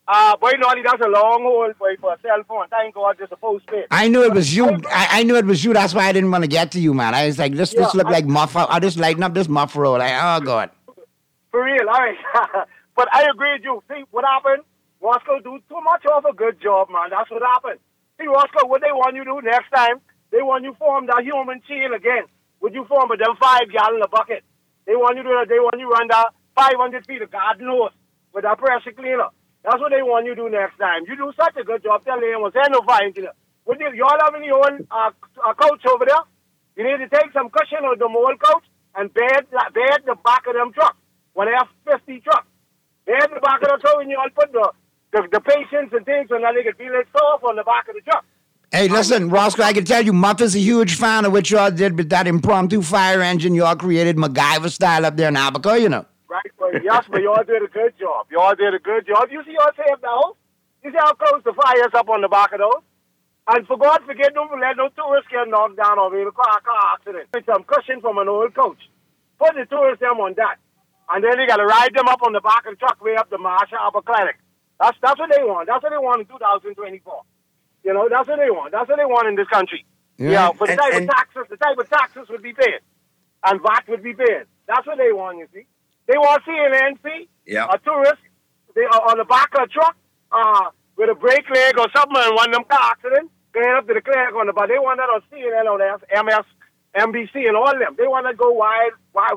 [SPEAKER 17] Boy, Naughty, that's a long hold, boy, for a cell phone. Thank God, just a postpaid.
[SPEAKER 5] I knew it was you. I knew it was you. That's why I didn't want to get to you, man. I was like, this look like muff. I'll just lighten up this muff roll. Like, oh, God.
[SPEAKER 17] For real, all right. But I agree with you. See, what happened? Roscoe do too much of a good job, man. That's what happened. See, Roscoe, what they want you to do next time, they want you form the human chain again. Would you form with them 5 gallon a bucket? They want you run the 500 feet of garden hose with a pressure cleaner. That's what they want you to do next time. You do such a good job. Tell them, was there no fire cleaner? Would y'all have any old coach over there? You need to take some cushion of the old coach and bed the back of them trucks. When they have 50 trucks, bed the back of the truck and you all put the patients and things and then they can feel it soft on the back of the truck.
[SPEAKER 5] Hey, listen, Roscoe, I can tell you, Muff is a huge fan of what y'all did with that impromptu fire engine y'all created MacGyver style up there in Abaco, you know.
[SPEAKER 17] Right, but yes, but y'all did a good job. You see y'all saved the house? You see how close the fire is up on the back of those? And for God forget, don't let no tourists get knocked down or in a car accident. With some cushion from an old coach. Put the tourists them on that. And then you got to ride them up on the back of the truck way up the Marshall Upper Clinic. That's what they want. That's what they want in 2024. You know, that's what they want. That's what they want in this country. Yeah, but the type of taxes would be paid. And VAT would be paid. That's what they want, you see. They want CNN, see?
[SPEAKER 13] Yeah.
[SPEAKER 17] A tourist they are on the back of a truck with a brake leg or something and one of them car accidents going up to the clinic on the back. They want that on CNN, on MS, NBC, and all of them. They want to go wild.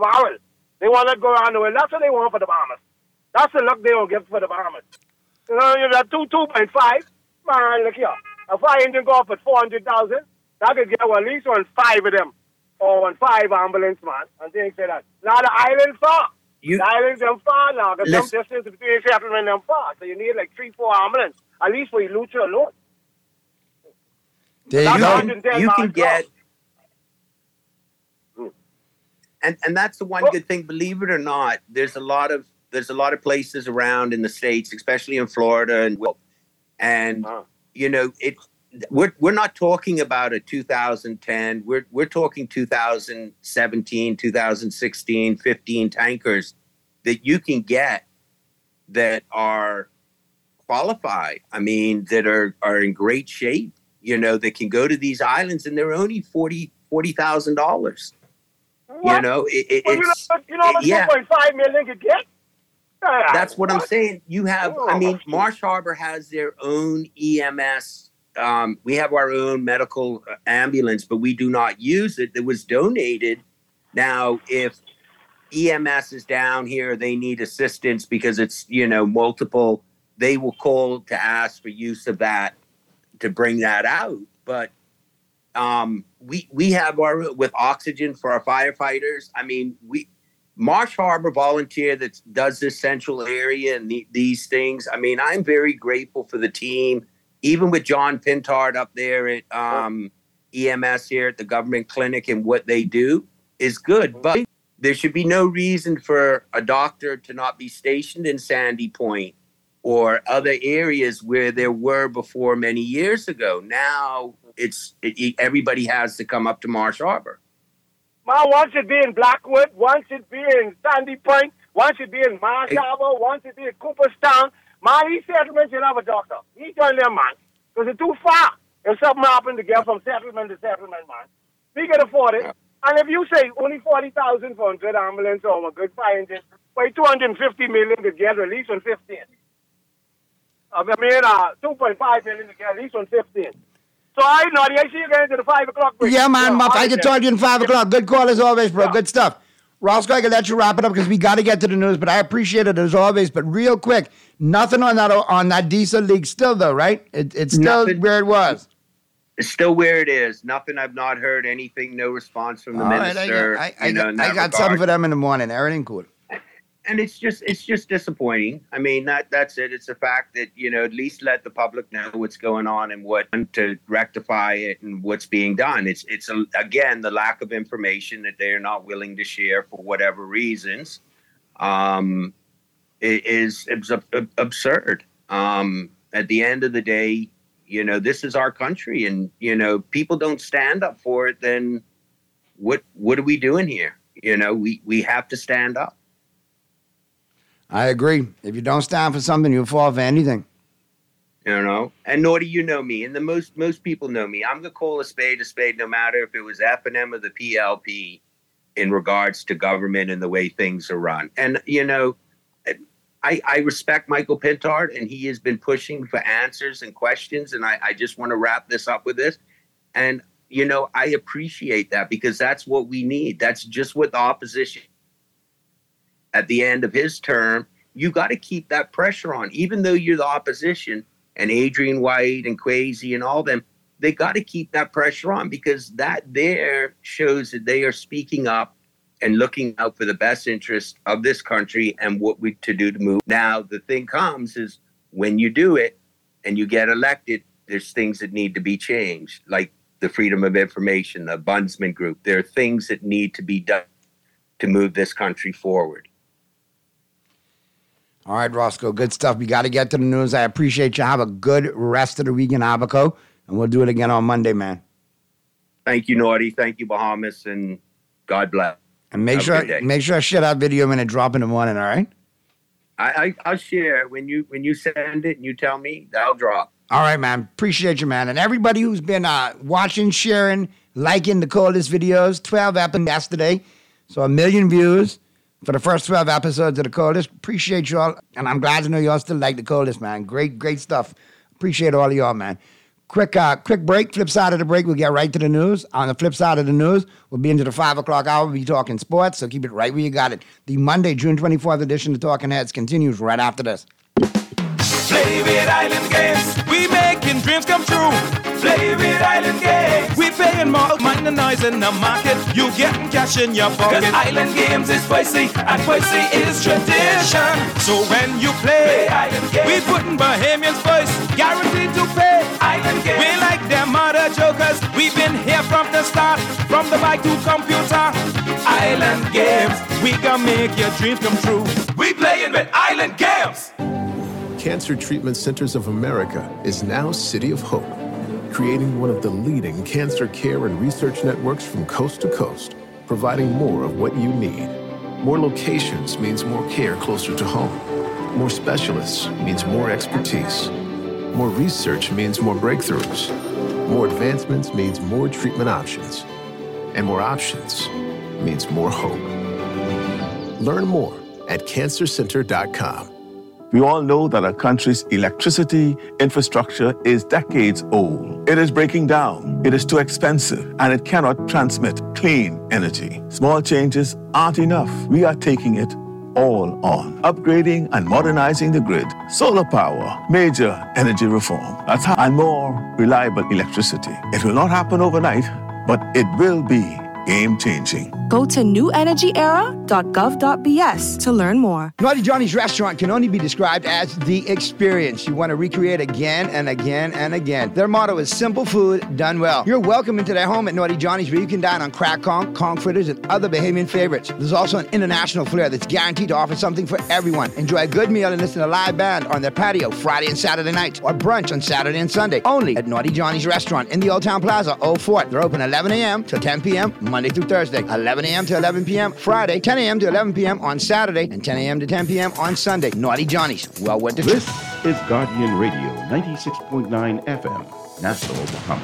[SPEAKER 17] They want to go around the world. That's what they want for the Bahamas. That's the luck they don't get for the Bahamas. You know, you got 2.5. Man, look here. A fire engine go up at 400,000. That could get at least on 5 of them. Or on 5 ambulance, man. And things like that. Now the island far. The islands them far now. Because some distance between settlement them far. So you need like 3-4 ambulance. At least for Lucha alone.
[SPEAKER 5] There you go.
[SPEAKER 13] You can get... And that's the one good thing. Believe it or not, there's a lot of places around in the States, especially in Florida, and you know, we're not talking about a 2010. We're talking 2017, 2016, 15 tankers that you can get that are qualified. I mean, that are in great shape. You know, that can go to these islands, and they're only $40,000. You know, it's
[SPEAKER 17] 2.5 million could get.
[SPEAKER 13] That's what I'm saying. You have, I mean, Marsh Harbor has their own EMS. We have our own medical ambulance, but we do not use it. It was donated. Now, if EMS is down here, they need assistance because it's, you know, multiple. They will call to ask for use of that to bring that out. But we have our with oxygen for our firefighters. I mean, Marsh Harbor volunteer that does this central area and these things. I mean, I'm very grateful for the team, even with John Pintard up there at EMS here at the government clinic, and what they do is good. But there should be no reason for a doctor to not be stationed in Sandy Point or other areas where there were before many years ago. Now everybody has to come up to Marsh Harbor.
[SPEAKER 17] Man, once it be in Blackwood, once it be in Sandy Point, once it be in Marsh Harbor, once it be in Cooperstown, man, these settlements should have a doctor. He join them, man, because it's too far. If something happened to get from settlement to settlement, man, we can afford it. And if you say only 40,000 for a good ambulance or a good fire engine, by 250 million to get released on 15. I mean, 2.5 million to get released on 15. So I see you getting to the 5 o'clock break.
[SPEAKER 5] Yeah, man, Muff, I can talk to you in 5 o'clock. Good call as always, bro. Good stuff. Roscoe, I can let you wrap it up because we got to get to the news, but I appreciate it as always. But real quick, nothing on that diesel leak still, though, right? It's still where it was.
[SPEAKER 13] It's still where it is. Nothing. I've not heard anything. No response from the minister.
[SPEAKER 5] I got something for them in the morning. Everything cool.
[SPEAKER 13] And it's just disappointing. I mean, that's it. It's a fact that, you know, at least let the public know what's going on and what to rectify it and what's being done. It's again, the lack of information that they're not willing to share for whatever reasons is absurd. At the end of the day, you know, this is our country, and, you know, people don't stand up for it, then what are we doing here? You know, we have to stand up.
[SPEAKER 5] I agree. If you don't stand for something, you'll fall for anything.
[SPEAKER 13] You know, and Naughty, you know me, and most people know me. I'm gonna call a spade, no matter if it was F&M or the PLP, in regards to government and the way things are run. And you know, I respect Michael Pintard, and he has been pushing for answers and questions. And I just want to wrap this up with this. And you know, I appreciate that, because that's what we need. That's just what the opposition. At the end of his term, you got to keep that pressure on, even though you're the opposition. And Adrian White and Kwesi and all them, they got to keep that pressure on, because that there shows that they are speaking up and looking out for the best interest of this country and what we to do to move. Now, the thing comes is when you do it and you get elected, there's things that need to be changed, like the Freedom of Information, the Bundsman Group. There are things that need to be done to move this country forward.
[SPEAKER 5] All right, Roscoe, good stuff. We got to get to the news. I appreciate you. Have a good rest of the week in Abaco, and we'll do it again on Monday, man.
[SPEAKER 13] Thank you, Naughty. Thank you, Bahamas, and God bless.
[SPEAKER 5] And make sure I share that video when it drop in the morning, all right?
[SPEAKER 13] I'll share. When you send it and you tell me, that'll drop.
[SPEAKER 5] All right, man. Appreciate you, man. And everybody who's been watching, sharing, liking the coldest videos, 12 episodes yesterday. So 1 million views for the first 12 episodes of the coldest. Appreciate you all. And I'm glad to know y'all still like the coldest, man. Great stuff. Appreciate all of y'all, man. Quick break. Flip side of the break, we'll get right to the news. On the flip side of the news, we'll be into the 5 o'clock hour. We'll be talking sports, so keep it right where you got it. The Monday, June 24th edition of Talking Heads continues right after this.
[SPEAKER 18] Play with Island Games. We making dreams come true. Play with Island Games. We paying more money than noise in the market. You getting cash in your pocket. 'Cause Island Games is spicy and spicy is tradition. So when you play Island Games, we putting Bahamians first, guaranteed to pay. Island Games. We like them other jokers. We've been here from the start, from the bike to computer. Island Games. We gonna make your dreams come true. We playing with Island Games.
[SPEAKER 19] Cancer Treatment Centers of America is now City of Hope, creating one of the leading cancer care and research networks from coast to coast, providing more of what you need. More locations means more care closer to home. More specialists means more expertise. More research means more breakthroughs. More advancements means more treatment options. And more options means more hope. Learn more at cancercenter.com.
[SPEAKER 20] We all know that our country's electricity infrastructure is decades old. It is breaking down, it is too expensive, and it cannot transmit clean energy. Small changes aren't enough. We are taking it all on. Upgrading and modernizing the grid, solar power, major energy reform, and more reliable electricity. It will not happen overnight, but it will be game-changing.
[SPEAKER 21] Go to newenergyera.gov.bs to learn more.
[SPEAKER 5] Naughty Johnny's restaurant can only be described as the experience you want to recreate again and again and again. Their motto is simple food done well. You're welcome into their home at Naughty Johnny's, where you can dine on crack conch, conch fritters, and other Bahamian favorites. There's also an international flair that's guaranteed to offer something for everyone. Enjoy a good meal and listen to a live band on their patio Friday and Saturday nights, or brunch on Saturday and Sunday. Only at Naughty Johnny's restaurant in the Old Town Plaza, Old Fort. They're open 11 a.m. till 10 p.m. Monday through Thursday, 11 a.m. to 11 p.m. Friday, 10 a.m. to 11 p.m. on Saturday, and 10 a.m. to 10 p.m. on Sunday. Naughty Johnny's. Well worth the trip.
[SPEAKER 22] This is Guardian Radio, 96.9 FM, Nassau, Bahamas.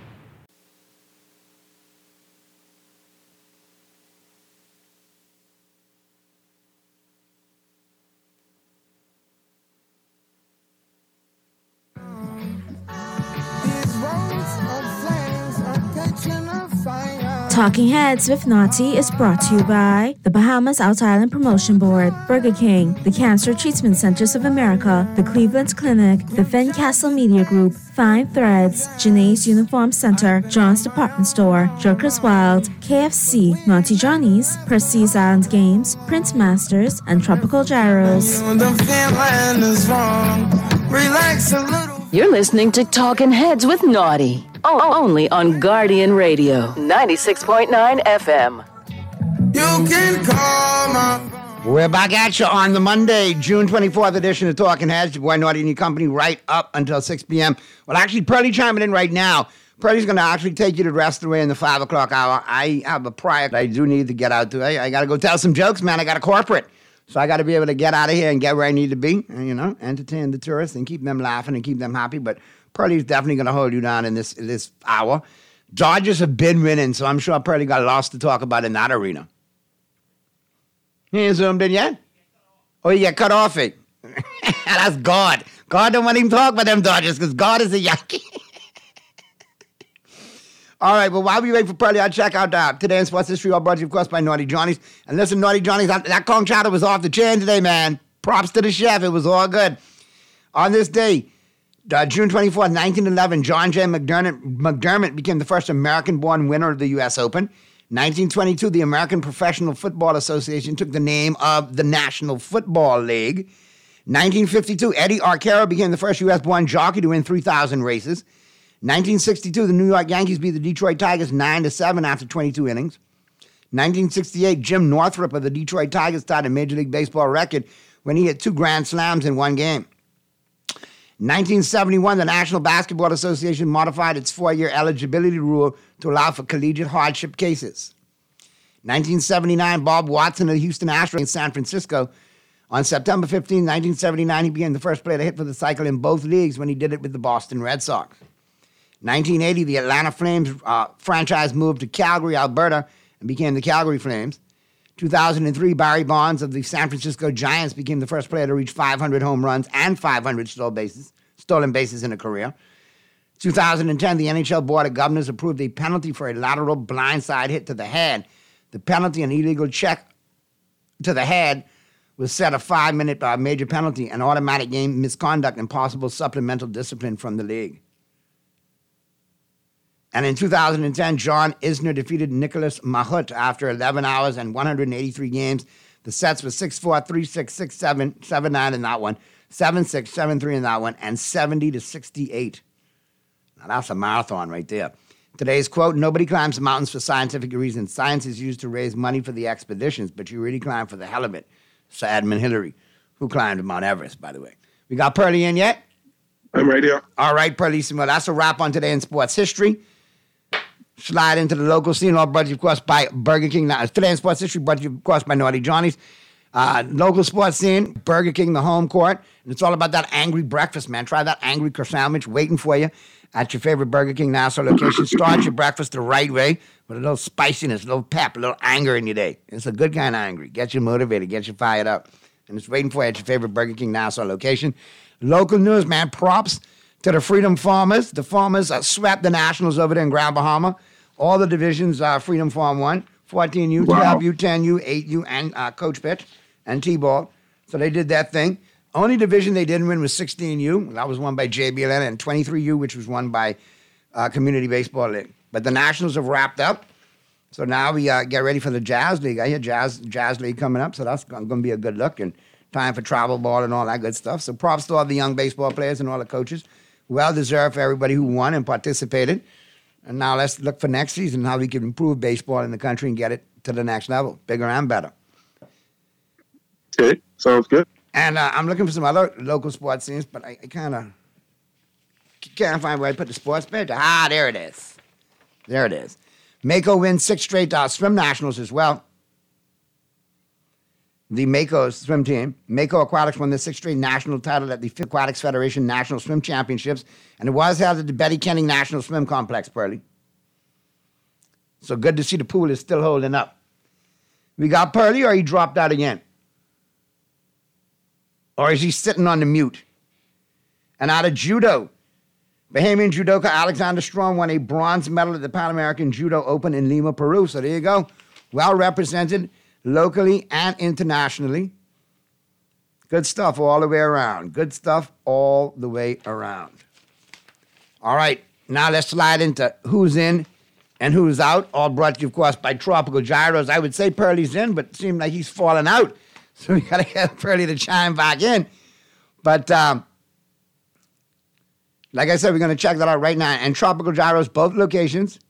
[SPEAKER 3] Talking Heads with Naughty is brought to you by the Bahamas Out Island Promotion Board, Burger King, the Cancer Treatment Centers of America, the Cleveland Clinic, the Fencastle Media Group, Fine Threads, Janae's Uniform Center, John's Department Store, Jerkers Wild, KFC, Naughty Johnny's, Prestige Island Games, Prince Masters, and Tropical Gyros.
[SPEAKER 4] You're listening to Talking Heads with Naughty. Only on Guardian Radio, 96.9 FM.
[SPEAKER 2] You can call my...
[SPEAKER 5] We're back at you on the Monday, June 24th edition of Talking Heads. Your boy Naughty and your company right up until 6 p.m. Well, actually, Pearly chiming in right now. Pearly's going to actually take you the rest of the way in the 5 o'clock hour. I have a prior I do need to get out to. I got to go tell some jokes, man. I got a corporate. So I got to be able to get out of here and get where I need to be, and, entertain the tourists and keep them laughing and keep them happy. But Pearlie's definitely going to hold you down in this hour. Dodgers have been winning, so I'm sure Pearlie got lots to talk about in that arena. He ain't zoomed in yet? Oh, you get cut off it. That's God. God don't want him to talk about them Dodgers because God is a Yankee. All right, well, while we wait for Pearlie, I'll check out Today in Sports History, all brought to you, of course, by Naughty Johnny's. And listen, Naughty Johnny's, that Kong chowder was off the chain today, man. Props to the chef. It was all good. On this day, June 24th, 1911, John J. McDermott became the first American-born winner of the U.S. Open. 1922, the American Professional Football Association took the name of the National Football League. 1952, Eddie Arcaro became the first U.S.-born jockey to win 3,000 races. 1962, the New York Yankees beat the Detroit Tigers 9-7 after 22 innings. 1968, Jim Northrup of the Detroit Tigers tied a Major League Baseball record when he hit 2 grand slams in one game. 1971, the National Basketball Association modified its 4-year eligibility rule to allow for collegiate hardship cases. 1979, Bob Watson of the Houston Astros in San Francisco. On September 15, 1979, he became the first player to hit for the cycle in both leagues when he did it with the Boston Red Sox. 1980, the Atlanta Flames franchise moved to Calgary, Alberta, and became the Calgary Flames. 2003, Barry Bonds of the San Francisco Giants became the first player to reach 500 home runs and 500 stolen bases in a career. 2010, the NHL Board of Governors approved a penalty for a lateral blindside hit to the head. The penalty, an illegal check to the head, was set a 5-minute major penalty, an automatic game misconduct, and possible supplemental discipline from the league. And in 2010, John Isner defeated Nicholas Mahut after 11 hours and 183 games. The sets were 6-4, 3-6, 6-7, 7-9 in that one, 7-6, 7-3 in that one, and 70-68. Now that's a marathon right there. Today's quote, nobody climbs the mountains for scientific reasons. Science is used to raise money for the expeditions, but you really climb for the hell of it. Sir Edmund Hillary, who climbed Mount Everest, by the way. We got Pearlie in yet?
[SPEAKER 1] I'm right here.
[SPEAKER 5] All right, Pearlissimo. That's a wrap on Today in Sports History. Slide into the local scene, all brought to you, of course, by Burger King. Now, Today in Sports History, brought to you, of course, by Naughty Johnny's. Local sports scene, Burger King, the home court. And it's all about that angry breakfast, man. Try that angry sandwich waiting for you at your favorite Burger King Nassau location. Start your breakfast the right way with a little spiciness, a little pep, a little anger in your day. It's a good kind of angry. Get you motivated, get you fired up. And it's waiting for you at your favorite Burger King Nassau location. Local news, man. Props to the Freedom Farmers. The Farmers swept the Nationals over there in Grand Bahama. All the divisions, Freedom Farm won. 14U, 12U, 10U, 8U, and Coach Pitch and T-Ball. So they did that thing. Only division they didn't win was 16U. That was won by JBLN, and 23U, which was won by Community Baseball League. But the Nationals have wrapped up. So now we get ready for the Jazz League. I hear Jazz League coming up, so that's going to be a good look. And time for travel ball and all that good stuff. So props to all the young baseball players and all the coaches. Well deserved for everybody who won and participated. And now let's look for next season, how we can improve baseball in the country and get it to the next level, bigger and better.
[SPEAKER 1] Okay, sounds good.
[SPEAKER 5] And I'm looking for some other local sports scenes, but I kind of can't find where I put the sports page. There it is. There it is. Mako wins 6 straight swim nationals as well. The Mako swim team. Mako Aquatics won the 6th straight national title at the Aquatics Federation National Swim Championships, and it was held at the Betty Kenning National Swim Complex, Pearlie. So good to see the pool is still holding up. We got Pearlie, or he dropped out again? Or is he sitting on the mute? And out of judo, Bahamian judoka Alexander Strong won a bronze medal at the Pan American Judo Open in Lima, Peru. So there you go. Well represented locally and internationally. Good stuff all the way around. Good stuff all the way around. All right, now let's slide into who's in and who's out. All brought to you, of course, by Tropical Gyros. I would say Pearlie's in, but it seemed like he's falling out. So we got to get Pearlie to chime back in. But like I said, we're going to check that out right now. And Tropical Gyros, both locations,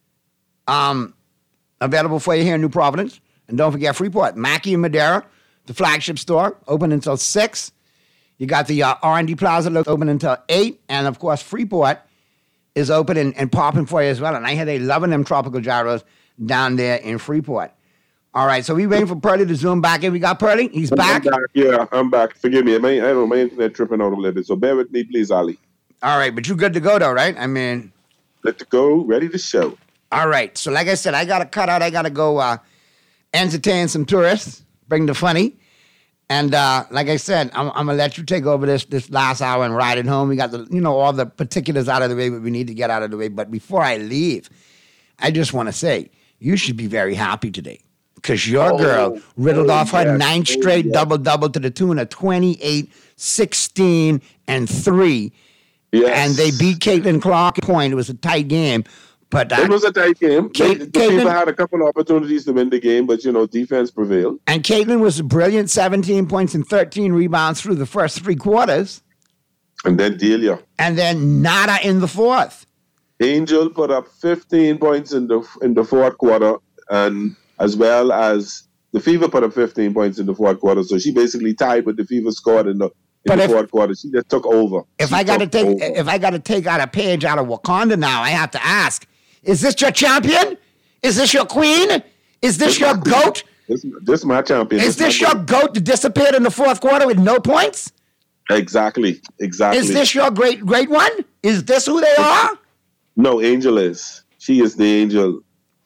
[SPEAKER 5] available for you here in New Providence. And don't forget Freeport, Mackey and Madera, the flagship store, open until 6. You got the R&D Plaza open until 8. And, of course, Freeport is open and popping for you as well. And I hear they loving them Tropical Gyros down there in Freeport. All right, so we waiting for Pearly to zoom back in. We got Pearly. He's back.
[SPEAKER 7] I'm back. Yeah, I'm back. Forgive me. I don't know, my internet tripping out a little bit, so bear with me, please, Ali.
[SPEAKER 5] All right, but you good to go, though, right? I mean...
[SPEAKER 7] Good to go. Ready to show.
[SPEAKER 5] All right, so like I said, I got to cut out. I got to go entertain some tourists, bring the funny. And like I said, I'm going to let you take over this last hour and ride it home. We got all the particulars out of the way, but we need to get out of the way. But before I leave, I just want to say, you should be very happy today. Because your girl riddled off her ninth straight double-double to the tune of 28, 16, and 3. Yes. And they beat Caitlin Clark at point. It was a tight game. But
[SPEAKER 7] it was a tight game. Caitlin had a couple of opportunities to win the game, but, defense prevailed.
[SPEAKER 5] And Caitlin was brilliant, 17 points and 13 rebounds through the first 3 quarters.
[SPEAKER 7] And then Delia.
[SPEAKER 5] And then nada in the fourth.
[SPEAKER 7] Angel put up 15 points in the fourth quarter, and as well as the Fever put up 15 points in the fourth quarter. So she basically tied what the Fever scored in the fourth quarter. She just took over.
[SPEAKER 5] If I got to take out a page out of Wakanda now, I have to ask, is this your champion? Is this your queen? Is this your GOAT?
[SPEAKER 7] This is my champion.
[SPEAKER 5] Is this your GOAT that disappeared in the fourth quarter with no points?
[SPEAKER 7] Exactly.
[SPEAKER 5] Is this your great one? Is this who they are?
[SPEAKER 7] No, Angel is. She is the Angel.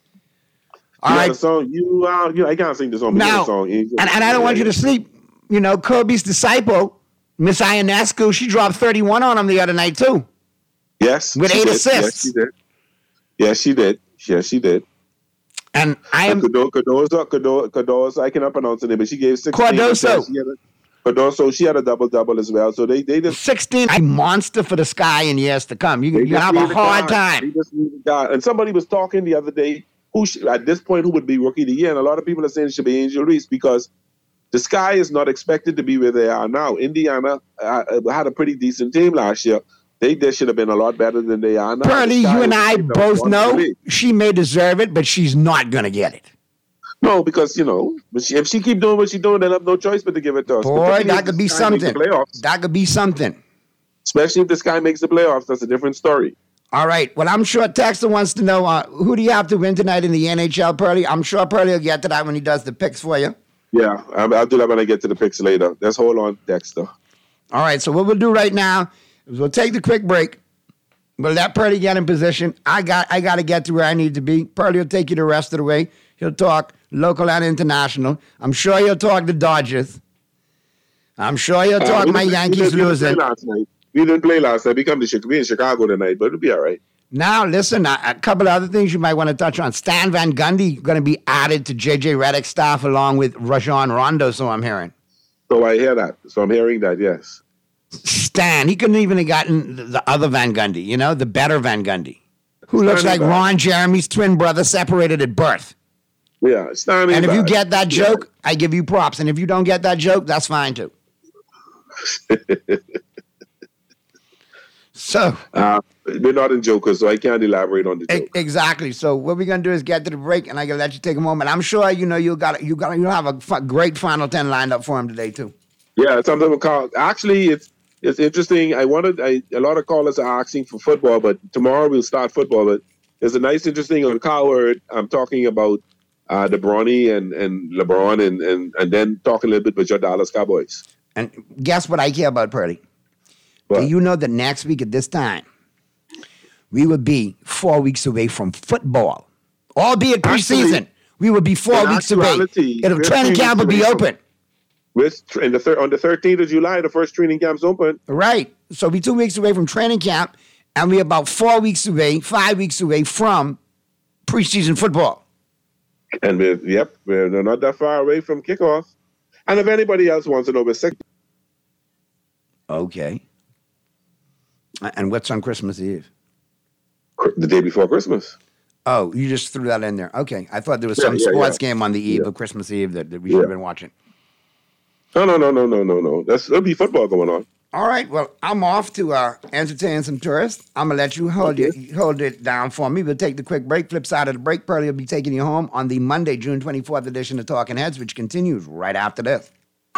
[SPEAKER 7] All right. Song, I can't sing the song.
[SPEAKER 5] Now,
[SPEAKER 7] song, Angel.
[SPEAKER 5] And I don't want you to sleep. Kobe's disciple, Miss Ionescu, she dropped 31 on him the other night, too.
[SPEAKER 7] Yes.
[SPEAKER 5] With 8 assists.
[SPEAKER 7] Yes, she did. And
[SPEAKER 5] I am...
[SPEAKER 7] Cardoso, I cannot pronounce the name, but she gave 16.
[SPEAKER 5] Cardoso.
[SPEAKER 7] She had a double-double as well. So they just...
[SPEAKER 5] 16, a monster for the Sky in years to come. You have a hard time.
[SPEAKER 7] And somebody was talking the other day, at this point, who would be Rookie of the Year? And a lot of people are saying it should be Angel Reese because the Sky is not expected to be where they are now. Indiana had a pretty decent team last year. They should have been a lot better than they are now.
[SPEAKER 5] Pearly, you and I both know she may deserve it, but she's not going to get it.
[SPEAKER 7] No, because, if she keep doing what she's doing, they'll have no choice but to give it to us.
[SPEAKER 5] Boy, that could be something. That could be something.
[SPEAKER 7] Especially if the Sky makes the playoffs. That's a different story.
[SPEAKER 5] All right. Well, I'm sure Texter wants to know, who do you have to win tonight in the NHL, Pearly? I'm sure Pearly will get to that when he does the picks for you.
[SPEAKER 7] Yeah, I'll do that when I get to the picks later. Let's hold on, Dexter.
[SPEAKER 5] All right. So what we'll do right now is we'll take the quick break. We'll let Pearly get in position. I got to get to where I need to be. Pearly will take you the rest of the way. He'll talk local and international. I'm sure he'll talk the Dodgers. I'm sure he'll talk my Yankees losing.
[SPEAKER 7] We didn't play last night. We in Chicago tonight, but it'll be all right.
[SPEAKER 5] Now, listen, a couple of other things you might want to touch on. Stan Van Gundy going to be added to J.J. Redick's staff along with Rajon Rondo, so I'm hearing.
[SPEAKER 7] So I hear that. So I'm hearing that, yes.
[SPEAKER 5] Stan, he couldn't even have gotten the other Van Gundy, the better Van Gundy, who looks like Ron Jeremy's twin brother separated at birth.
[SPEAKER 7] Yeah, Stan.
[SPEAKER 5] And if you get that joke, I give you props. And if you don't get that joke, that's fine, too. So
[SPEAKER 7] we're not in jokers, so I can't elaborate on the joke.
[SPEAKER 5] Exactly. So what we're gonna do is get to the break, and I gotta let you take a moment. I'm sure you'll have a great final 10 lined up for him today too.
[SPEAKER 7] Yeah, something we'll call. Actually, it's interesting. A lot of callers are asking for football, but tomorrow we'll start football. But there's a nice, interesting on Cowherd. I'm talking about the Bronny and LeBron, and then talking a little bit about your Dallas Cowboys.
[SPEAKER 5] And guess what I care about, Purdy? Do you know that next week at this time, we will be 4 weeks away from football, albeit preseason. We will be 4 weeks away. Training camp will be open.
[SPEAKER 7] On the 13th of July, the first training camp's open.
[SPEAKER 5] Right. So we'll be 2 weeks away from training camp, and we're about 5 weeks away from preseason football.
[SPEAKER 7] And we're not that far away from kickoff. And if anybody else wants to know, we're sick.
[SPEAKER 5] Okay. And what's on Christmas Eve?
[SPEAKER 7] The day before Christmas.
[SPEAKER 5] Oh, you just threw that in there. Okay. I thought there was some sports game on the eve of Christmas Eve that we should have been watching.
[SPEAKER 7] No. There'll be football going on.
[SPEAKER 5] All right. Well, I'm off to entertain some tourists. I'm going to let you hold it down for me. We'll take the quick break. Flip side of the break, Pearly will be taking you home on the Monday, June 24th edition of Talking Heads, which continues right after this.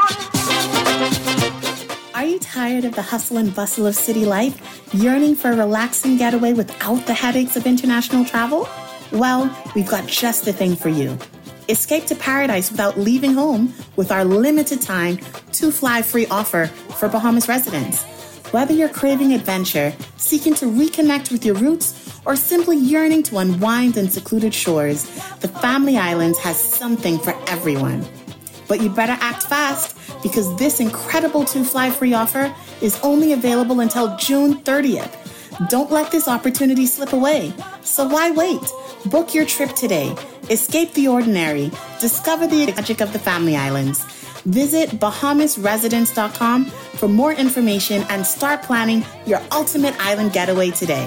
[SPEAKER 21] Are you tired of the hustle and bustle of city life, yearning for a relaxing getaway without the headaches of international travel? Well, we've got just the thing for you. Escape to paradise without leaving home with our limited time 2-fly free offer for Bahamas residents. Whether you're craving adventure, seeking to reconnect with your roots, or simply yearning to unwind in secluded shores, the Family Islands has something for everyone. But you better act fast because this incredible 2-fly free offer is only available until June 30th. Don't let this opportunity slip away. So why wait? Book your trip today. Escape the ordinary. Discover the magic of the Family Islands. Visit BahamasResidence.com for more information and start planning your ultimate island getaway today.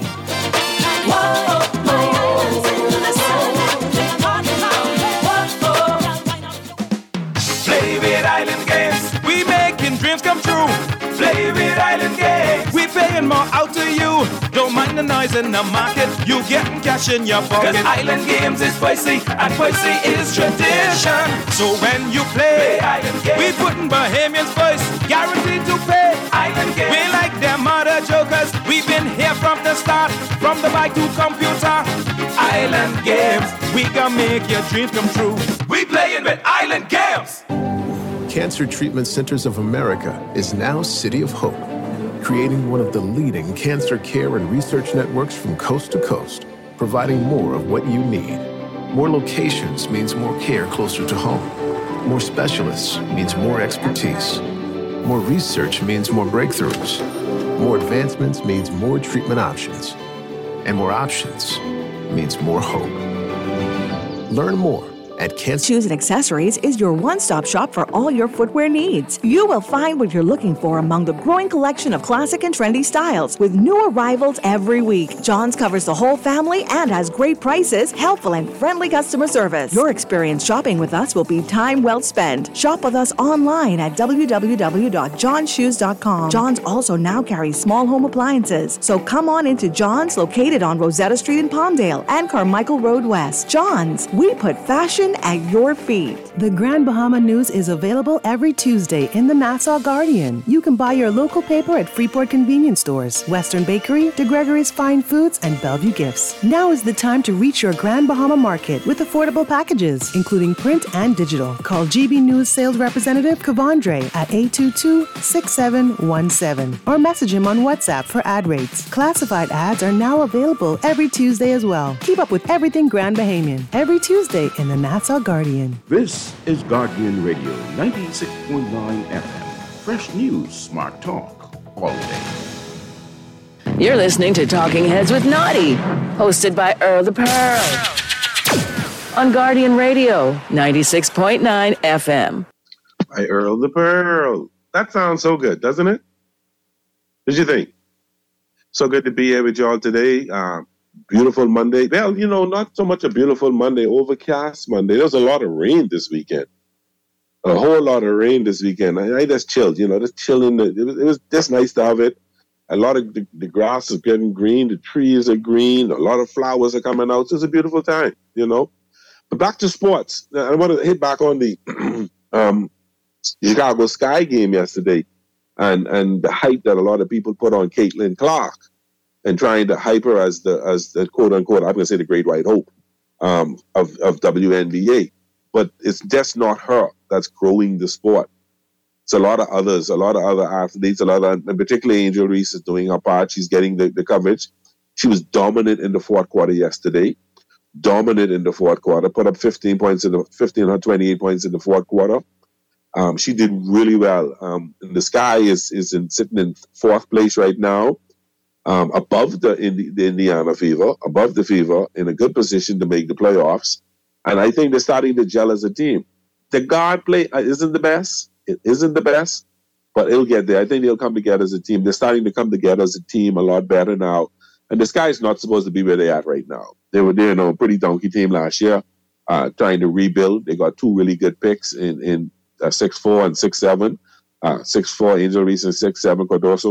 [SPEAKER 18] Play with Island Games. We making dreams come true. Play with Island Games. We paying more out to you. Don't mind the noise in the market. You getting cash in your pocket. 'Cause Island Games is spicy and spicy is tradition. So when you play Island Games, we putting Bahamians first. Guaranteed to pay Island Games. We like them other jokers. We've been here from the start. From the bike to computer. Island Games. We gonna make your dreams come true. We playing with Island Games.
[SPEAKER 19] Cancer Treatment Centers of America is now City of Hope, creating one of the leading cancer care and research networks from coast to coast, providing more of what you need. More locations means more care closer to home. More specialists means more expertise. More research means more breakthroughs. More advancements means more treatment options. And more options means more hope. Learn more at
[SPEAKER 10] Shoes and Accessories is your one-stop shop for all your footwear needs. You will find what you're looking for among the growing collection of classic and trendy styles with new arrivals every week. John's covers the whole family and has great prices, helpful and friendly customer service. Your experience shopping with us will be time well spent. Shop with us online at www.johnshoes.com. John's also now carries small home appliances, so come on into John's, located on Rosetta Street in Palmdale and Carmichael Road West. John's, we put fashion at your feet.
[SPEAKER 8] The Grand Bahama News is available every Tuesday in the Nassau Guardian. You can buy your local paper at Freeport Convenience Stores, Western Bakery, DeGregory's Fine Foods, and Bellevue Gifts. Now is the time to reach your Grand Bahama Market with affordable packages, including print and digital. Call GB News Sales Representative Kavandre at 822-6717 or message him on WhatsApp for ad rates. Classified ads are now available every Tuesday as well. Keep up with everything Grand Bahamian every Tuesday in the Nassau Guardian.
[SPEAKER 22] This is Guardian Radio 96.9 FM. Fresh news, smart talk, all day.
[SPEAKER 4] You're listening to Talking Heads with Naughty, hosted by Earl the Pearl. On Guardian Radio 96.9 FM.
[SPEAKER 7] By Earl the Pearl. That sounds so good, doesn't it? What did you think? So good to be here with y'all today. Beautiful Monday. Well, not so much a beautiful Monday, overcast Monday. There was a lot of rain this weekend. A whole lot of rain this weekend. I just chilled, just chilling. It was just nice to have it. A lot of the grass is getting green. The trees are green. A lot of flowers are coming out. So it's a beautiful time, But back to sports. I want to hit back on the Chicago Sky game yesterday and the hype that a lot of people put on Caitlin Clark. And trying to hype her as the quote unquote, I'm going to say the great white hope of WNBA, but it's just not her that's growing the sport. It's a lot of other athletes, and particularly Angel Reese is doing her part. She's getting the coverage. She was dominant in the fourth quarter yesterday. Put up 15 points or 28 points in the fourth quarter. She did really well. The Sky is sitting in fourth place right now. Above the Indiana Fever, in a good position to make the playoffs. And I think they're starting to gel as a team. The guard play isn't the best. It isn't the best, but it'll get there. I think they'll come together as a team. They're starting to come together as a team a lot better now. And the Sky is not supposed to be where they're at right now. They were there, a pretty donkey team last year, trying to rebuild. They got two really good picks in 6'4" and 6'7". 6'4" Angel Reese and 6'7"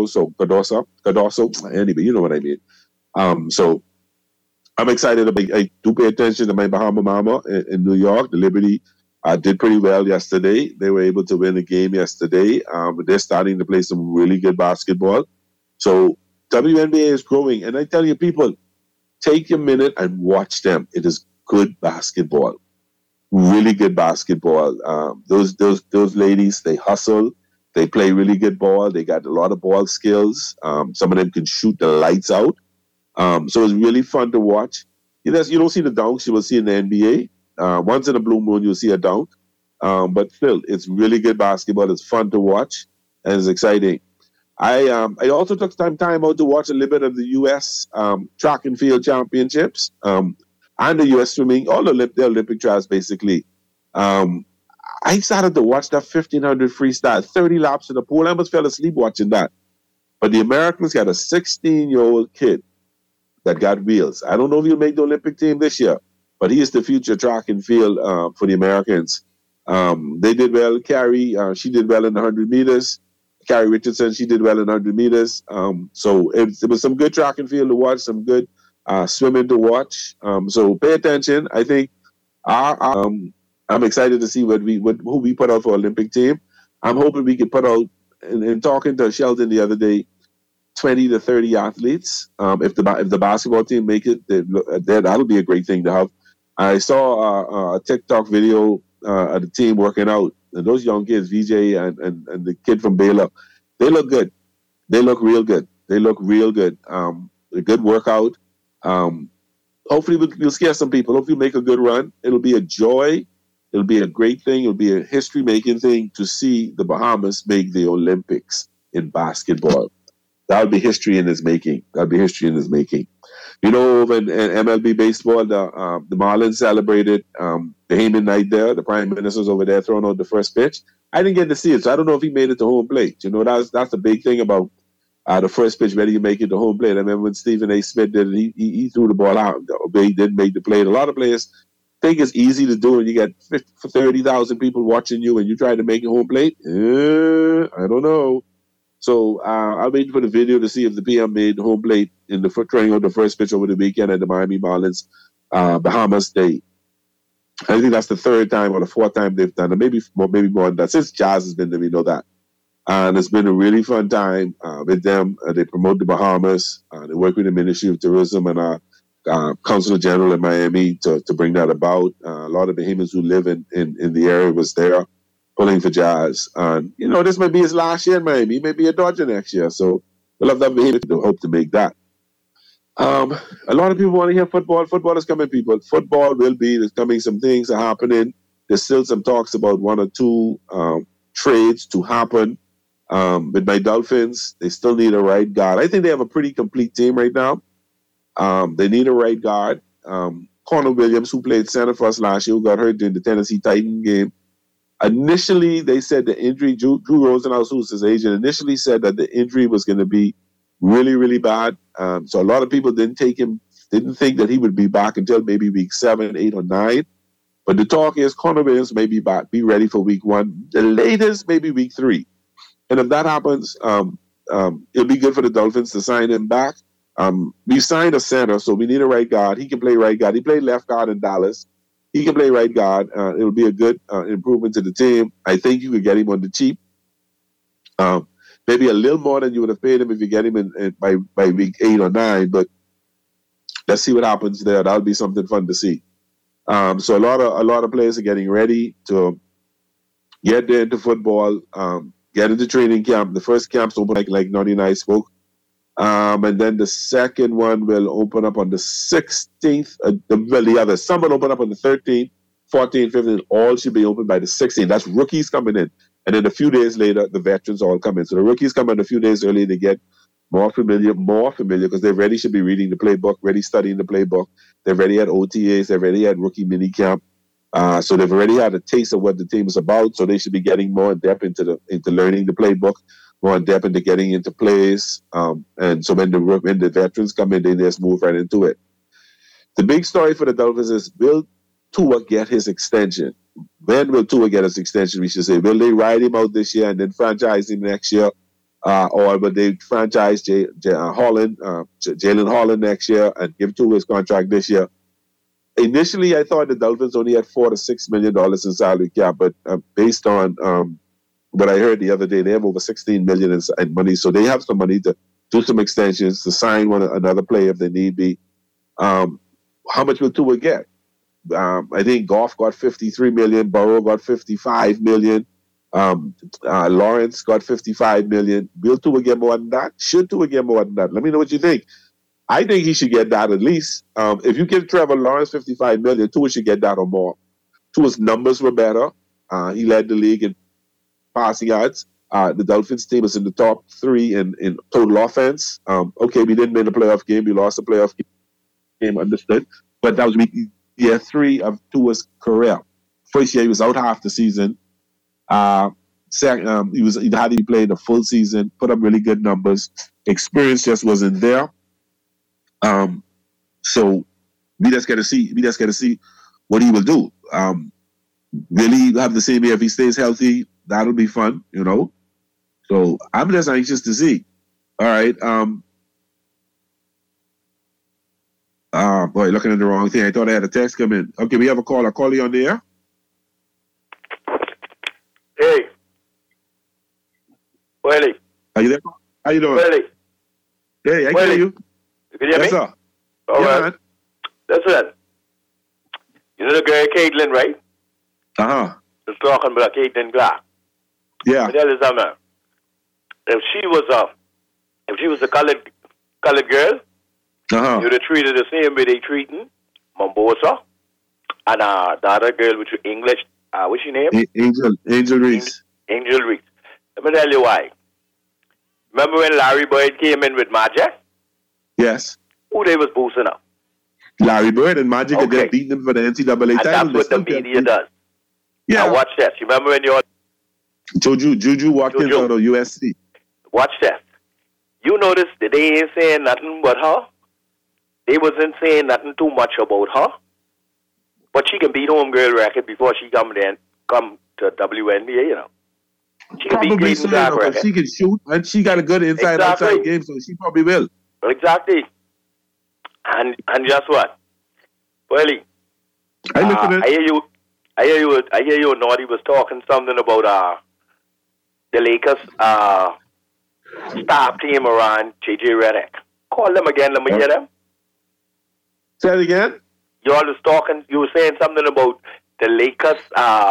[SPEAKER 7] Cardoso. Anyway, you know what I mean. So I'm excited. I do pay attention to my Bahama Mama in New York. The Liberty did pretty well yesterday. They were able to win the game yesterday. They're starting to play some really good basketball. So WNBA is growing. And I tell you, people, take a minute and watch them. It is good basketball. really good basketball. Those ladies, they hustle. They play really good ball. They got a lot of ball skills. Some of them can shoot the lights out. So it's really fun to watch. You don't see the dunks you will see in the NBA. Once in a blue moon, you'll see a dunk. But still, it's really good basketball. It's fun to watch, and it's exciting. I also took some time out to watch a little bit of the U.S. Track and field championships and the U.S. swimming, all the Olympic trials, basically. I started to watch that 1,500 freestyle, 30 laps in the pool. I almost fell asleep watching that. But the Americans got a 16-year-old kid that got wheels. I don't know if he'll make the Olympic team this year, but he is the future track and field for the Americans. They did well. Carrie, she did well in the 100 meters. Carrie Richardson, she did well in 100 meters. So it was some good track and field to watch, some good swimming to watch. So pay attention. I think I'm excited to see who we put out for Olympic team. I'm hoping we can put out, and talking to Sheldon the other day, 20 to 30 athletes. If the basketball team make it, that'll be a great thing to have. I saw a TikTok video of the team working out, and those young kids, VJ and the kid from Baylor, they look good. They look real good. They look real good. A good workout. Hopefully we'll scare some people. Hopefully we'll make a good run. It'll be a joy. It'll be a great thing. It'll be a history-making thing to see the Bahamas make the Olympics in basketball. That'll be history in its making. You know, in MLB baseball, the Marlins celebrated the Heyman night there. The Prime Minister's over there throwing out the first pitch. I didn't get to see it, so I don't know if he made it to home plate. You know, that's the big thing about the first pitch, whether you make it to home plate. I remember when Stephen A. Smith did it, he threw the ball out. He didn't make the plate. A lot of players think it's easy to do, and you get 30,000 people watching you, and you try to make it home plate. I don't know. So I'll wait for the video to see if the PM made home plate in the throwing out the first pitch over the weekend at the Miami Marlins Bahamas Day. I think that's the third time or the fourth time they've done it. Maybe more than that. Since Jazz has been there, we know that. And it's been a really fun time with them. They promote the Bahamas. They work with the Ministry of Tourism and Consul General in Miami to bring that about. A lot of Bahamians who live in the area was there pulling for Jazz. And, you know, this might be his last year in Miami. He may be a Dodger next year. So we'll have that Bahamian to hope to make that. A lot of people want to hear football. Football is coming, people. Football will be. There's coming. Some things are happening. There's still some talks about one or two trades to happen. With my Dolphins, they still need a right guard. I think they have a pretty complete team right now. They need a right guard. Connor Williams, who played center for us last year, who got hurt in the Tennessee Titan game. Initially, they said the injury, Drew Rosenhaus, who's his agent, initially said that the injury was going to be really, really bad. So a lot of people didn't think that he would be back until maybe week 7, 8, or 9. But the talk is Connor Williams may be back, be ready for week 1. The latest, maybe week 3. And if that happens, it'll be good for the Dolphins to sign him back. We signed a center, so we need a right guard. He can play right guard. He played left guard in Dallas. He can play right guard. It'll be a good improvement to the team. I think you could get him on the cheap. Maybe a little more than you would have paid him if you get him by week 8 or 9. But let's see what happens there. That'll be something fun to see. So a lot of players are getting ready to get there into football. Get into training camp. The first camp's open like Noddy and I spoke. And then the second one will open up on the 16th. The other. Some will open up on the 13th, 14th, 15th. All should be open by the 16th. That's rookies coming in. And then a few days later, the veterans all come in. So the rookies come in a few days early to get more familiar, because they already should be reading the playbook, ready studying the playbook. They've already had OTAs. They've already had rookie mini camp. So they've already had a taste of what the team is about. So they should be getting more in depth into learning the playbook, more in depth into getting into plays. And so when the veterans come in, they just move right into it. The big story for the Dolphins is, will Tua get his extension? When will Tua get his extension, we should say? Will they ride him out this year and then franchise him next year? Or will they franchise Jalen Holland next year and give Tua his contract this year? Initially, I thought the Dolphins only had $4 to $6 million in salary cap, but based on what I heard the other day, they have over $16 million in money, so they have some money to do some extensions, to sign another player if they need be. How much will Tua get? I think Goff got $53 million. Burrow got $55 million. Lawrence got $55 million. Will Tua get more than that? Should Tua get more than that? Let me know what you think. I think he should get that at least. If you give Trevor Lawrence $55 million, Tua should get that or more. Tua's numbers were better. He led the league in passing yards. The Dolphins team was in the top 3 in total offense. Okay, we didn't win the playoff game. We lost the playoff game, understood. But that was year 3 of Tua's career. First year, he was out half the season. Second, he had to play the full season, put up really good numbers. Experience just wasn't there. So we just got to see what he will do. Will he have the same year if he stays healthy? That'll be fun, you know. So I'm just anxious to see. All right. Boy, looking at the wrong thing. I thought I had a text come in. Okay, we have a call. I'll call you on the air.
[SPEAKER 9] Hey. Willie.
[SPEAKER 7] Are you there? How you doing?
[SPEAKER 9] Willie.
[SPEAKER 7] Hey, I can hear you.
[SPEAKER 9] You can hear me?
[SPEAKER 7] Yes, sir.
[SPEAKER 9] All
[SPEAKER 7] yeah,
[SPEAKER 9] right.
[SPEAKER 7] Man.
[SPEAKER 9] Listen. You know the girl Caitlin, right?
[SPEAKER 7] Uh-huh.
[SPEAKER 9] Just talking about Caitlin Clark.
[SPEAKER 7] Yeah.
[SPEAKER 9] But tell you something. If she was a colored girl, you'd have treated the same way they treating Mombosa and the other girl, which is English. What's her name?
[SPEAKER 7] Angel Reese.
[SPEAKER 9] Angel Reese. Let me tell you why. Remember when Larry Bird came in with Magic?
[SPEAKER 7] Yes.
[SPEAKER 9] Who they was boosting up?
[SPEAKER 7] Larry Bird and Magic had just beaten him for the NCAA title.
[SPEAKER 9] And that's what the media does.
[SPEAKER 7] Yeah.
[SPEAKER 9] Now watch this. You remember when you're...
[SPEAKER 7] Juju Watkins out of USC.
[SPEAKER 9] Watch this. You notice that they ain't saying nothing about her. They wasn't saying nothing too much about her. But she can beat homegirl record before she come to WNBA, you know. She can
[SPEAKER 7] Probably
[SPEAKER 9] beat
[SPEAKER 7] so,
[SPEAKER 9] Caitlin Clark
[SPEAKER 7] but she can shoot, and she got a good inside-outside game, so she probably will.
[SPEAKER 9] Exactly. And just what? Willie,
[SPEAKER 7] I
[SPEAKER 9] hear you. Naughty was talking something about the Lakers staff team around JJ Redick. Call them again. Let me hear them.
[SPEAKER 7] Say it again.
[SPEAKER 9] You all was talking. You were saying something about the Lakers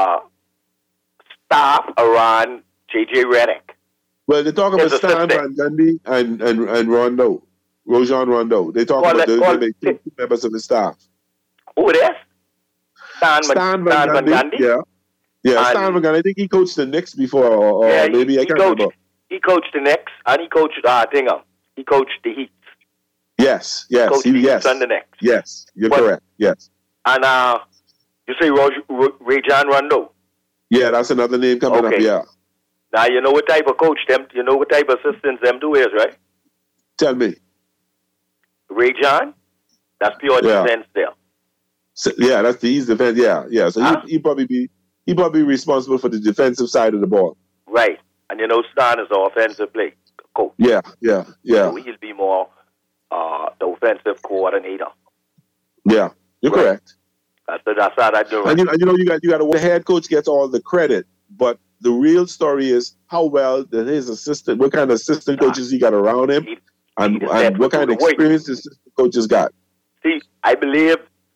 [SPEAKER 9] staff around JJ Redick.
[SPEAKER 7] Well, they talk about Stan Van Gundy and Rondo, Rajon Rondo. They talk about the two members of the staff.
[SPEAKER 9] Who it is? Stan Van Gundy?
[SPEAKER 7] Yeah, Stan Van Gundy. I think he coached the Knicks before, or maybe I can't remember.
[SPEAKER 9] He coached the Knicks, and he coached He coached the Heat.
[SPEAKER 7] Yes.
[SPEAKER 9] And the Knicks.
[SPEAKER 7] Yes, you're correct. Yes.
[SPEAKER 9] And you say Rajon Rondo.
[SPEAKER 7] Yeah, that's another name coming up. Yeah.
[SPEAKER 9] Now you know what type of coach them. You know what type of assistants them do is, right?
[SPEAKER 7] Tell me.
[SPEAKER 9] Rajon, that's pure defense there.
[SPEAKER 7] So, yeah, that's the East defense. Yeah. So he probably be responsible for the defensive side of the ball.
[SPEAKER 9] Right, and you know Stan is the offensive play coach.
[SPEAKER 7] Yeah.
[SPEAKER 9] So he'll be more the offensive coordinator.
[SPEAKER 7] Yeah, you're correct.
[SPEAKER 9] That's how I do.
[SPEAKER 7] And you know you got the head coach gets all the credit, but the real story is how well that his assistant, what kind of assistant coaches he got around him, and what kind of experience the assistant coaches got.
[SPEAKER 9] See, I believe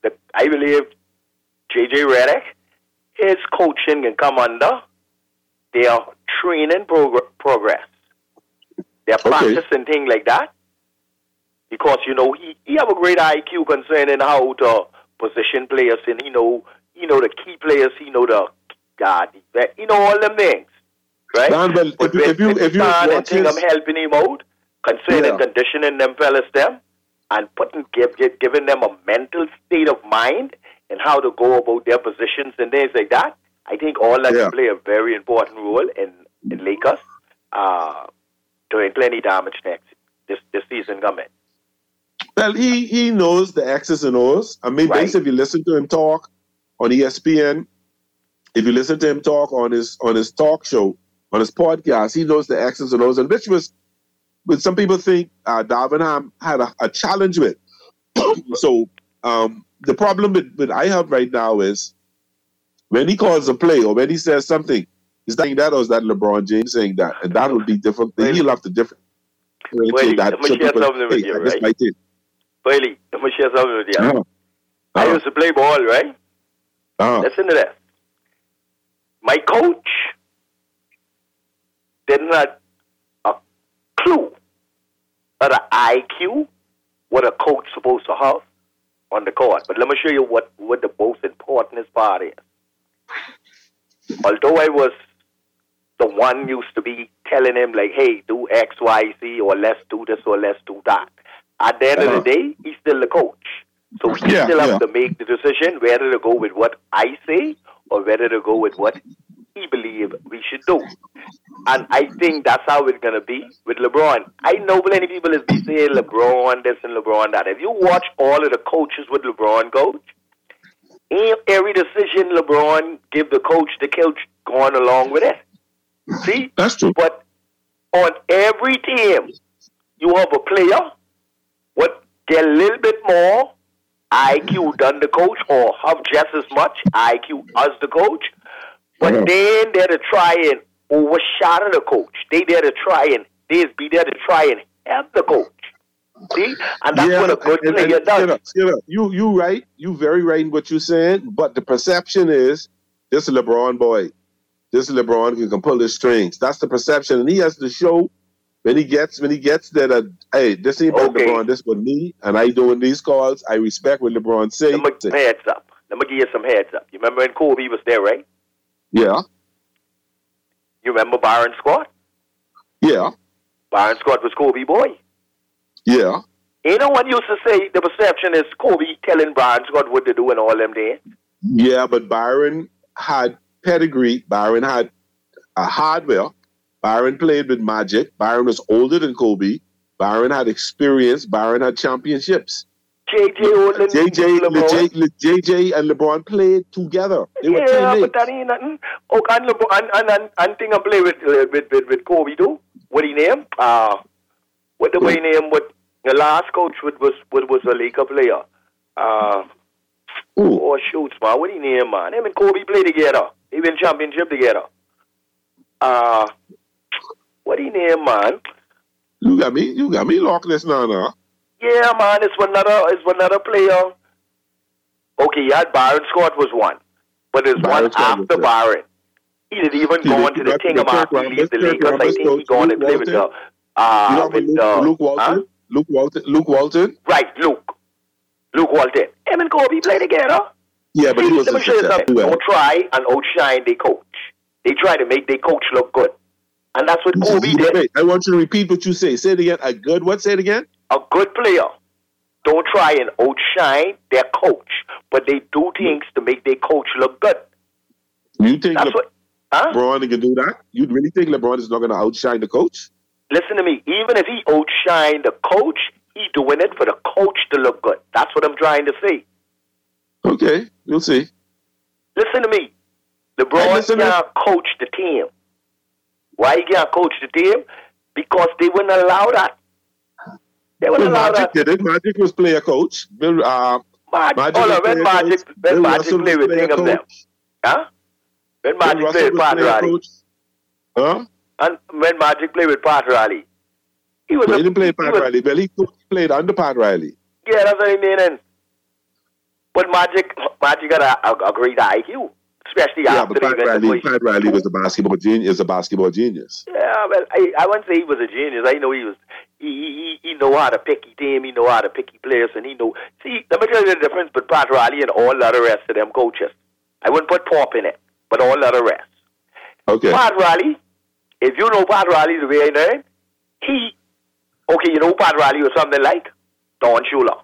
[SPEAKER 9] JJ Redick, his coaching can come under their training progress. Their practice and things like that. Because, you know, he have a great IQ concerning how to position players, and he know the key players, he know the God, you know all them things, right?
[SPEAKER 7] But if you watch his...
[SPEAKER 9] I'm helping him out concerning conditioning them fellas and giving them a mental state of mind and how to go about their positions and things like that. I think all that can play a very important role in Lakers doing plenty damage this season coming.
[SPEAKER 7] Well, he knows the X's and O's. I mean, basically, if you listen to him talk on ESPN, if you listen to him talk on his talk show, on his podcast, he knows the X's and O's, and which was, what some people think Darvin had a challenge with. So the problem with I have right now is when he calls a play or when he says something, is that or is that LeBron James saying that? And that would be different. He'll have to differentiate that.
[SPEAKER 9] Let me share something with you, right? Wiley, let me share something with you. I used to play ball, right? Listen to this. My coach didn't have a clue of the IQ what a coach supposed to have on the court. But let me show you what the most important part is. Although I was the one used to be telling him, like, hey, do X, Y, Z, or let's do this, or let's do that. At the end of the day, he's still the coach. So he still has to make the decision whether to go with what I say or whether to go with what he believes we should do. And I think that's how it's going to be with LeBron. I know plenty people is be saying LeBron this and LeBron that. If you watch all of the coaches with LeBron coach, every decision LeBron give the coach going along with it. See?
[SPEAKER 7] That's true.
[SPEAKER 9] But on every team, you have a player what get a little bit more IQ than the coach or have just as much IQ as the coach. But then they're to try and overshadow the coach. They there to try and be there to try and help the coach. See? And that's what a good player does.
[SPEAKER 7] You right. You very right in what you're saying. But the perception is this is LeBron boy. This is LeBron who can pull the strings. That's the perception. And he has to show when he gets that hey, this ain't about LeBron, this with me, and I doing these calls. I respect what LeBron say.
[SPEAKER 9] Let me heads up. Let me give you some heads up. You remember when Kobe was there, right?
[SPEAKER 7] Yeah.
[SPEAKER 9] You remember Byron Scott?
[SPEAKER 7] Yeah.
[SPEAKER 9] Byron Scott was Kobe boy.
[SPEAKER 7] Yeah.
[SPEAKER 9] You know what used to say the perception is Kobe telling Byron Scott what to do and all them days?
[SPEAKER 7] Yeah, but Byron had pedigree. Byron had a hardware. Byron played with Magic. Byron was older than Kobe. Byron had experience. Byron had championships.
[SPEAKER 9] JJ
[SPEAKER 7] and LeBron played together. They were teammates.
[SPEAKER 9] But that ain't nothing. Oh, and LeBron and thing I play with Kobe too. What he name? What the way name? What the last coach was a Laker player. Oh shoots, man. What he name, man? Him and Kobe play together. They win championship together. What he name, man?
[SPEAKER 7] You got me locked this now.
[SPEAKER 9] Yeah, man, it's another player. Okay, yeah, Byron Scott was one. But there's one after Byron. He didn't even go into the thing about leave the Lakers. I think he going to play with
[SPEAKER 7] Luke Walton. Luke Walton.
[SPEAKER 9] Right, Luke Walton. Him and Kobe play together.
[SPEAKER 7] Yeah, but he was
[SPEAKER 9] don't try and outshine their coach. They try to make their coach look good. And that's what Kobe did.
[SPEAKER 7] Wait, I want you to repeat what you say. Say it again. A good what? Say it again.
[SPEAKER 9] A good player don't try and outshine their coach, but they do things to make their coach look good.
[SPEAKER 7] You think LeBron can do that? You really think LeBron is not going to outshine the coach?
[SPEAKER 9] Listen to me. Even if he outshine the coach, he's doing it for the coach to look good. That's what I'm trying to say.
[SPEAKER 7] Okay, we'll see.
[SPEAKER 9] Listen to me. LeBron can't coach the team. Why he can't coach the team? Because they wouldn't allow that. They wouldn't allow
[SPEAKER 7] Magic
[SPEAKER 9] that.
[SPEAKER 7] did it. Magic was player coach.
[SPEAKER 9] When Magic played with thing of them. Huh? When Magic played with Pat Riley.
[SPEAKER 7] Huh?
[SPEAKER 9] And when Magic played with Pat Riley.
[SPEAKER 7] He didn't play Pat Riley. Well, he played under Pat Riley.
[SPEAKER 9] Yeah, that's what I mean. But Magic got a great IQ. Especially after
[SPEAKER 7] Pat Riley was a basketball genius.
[SPEAKER 9] Yeah, well, I wouldn't say he was a genius. I know he know how to pick his team, he know how to pick his players, and he know. See, let me tell you the difference between Pat Riley and all the other rest of them coaches. I wouldn't put Pop in it, but all the other rest.
[SPEAKER 7] Okay.
[SPEAKER 9] Pat Riley, if you know Pat Riley the way I know him, you know Pat Riley was something like Don Shula.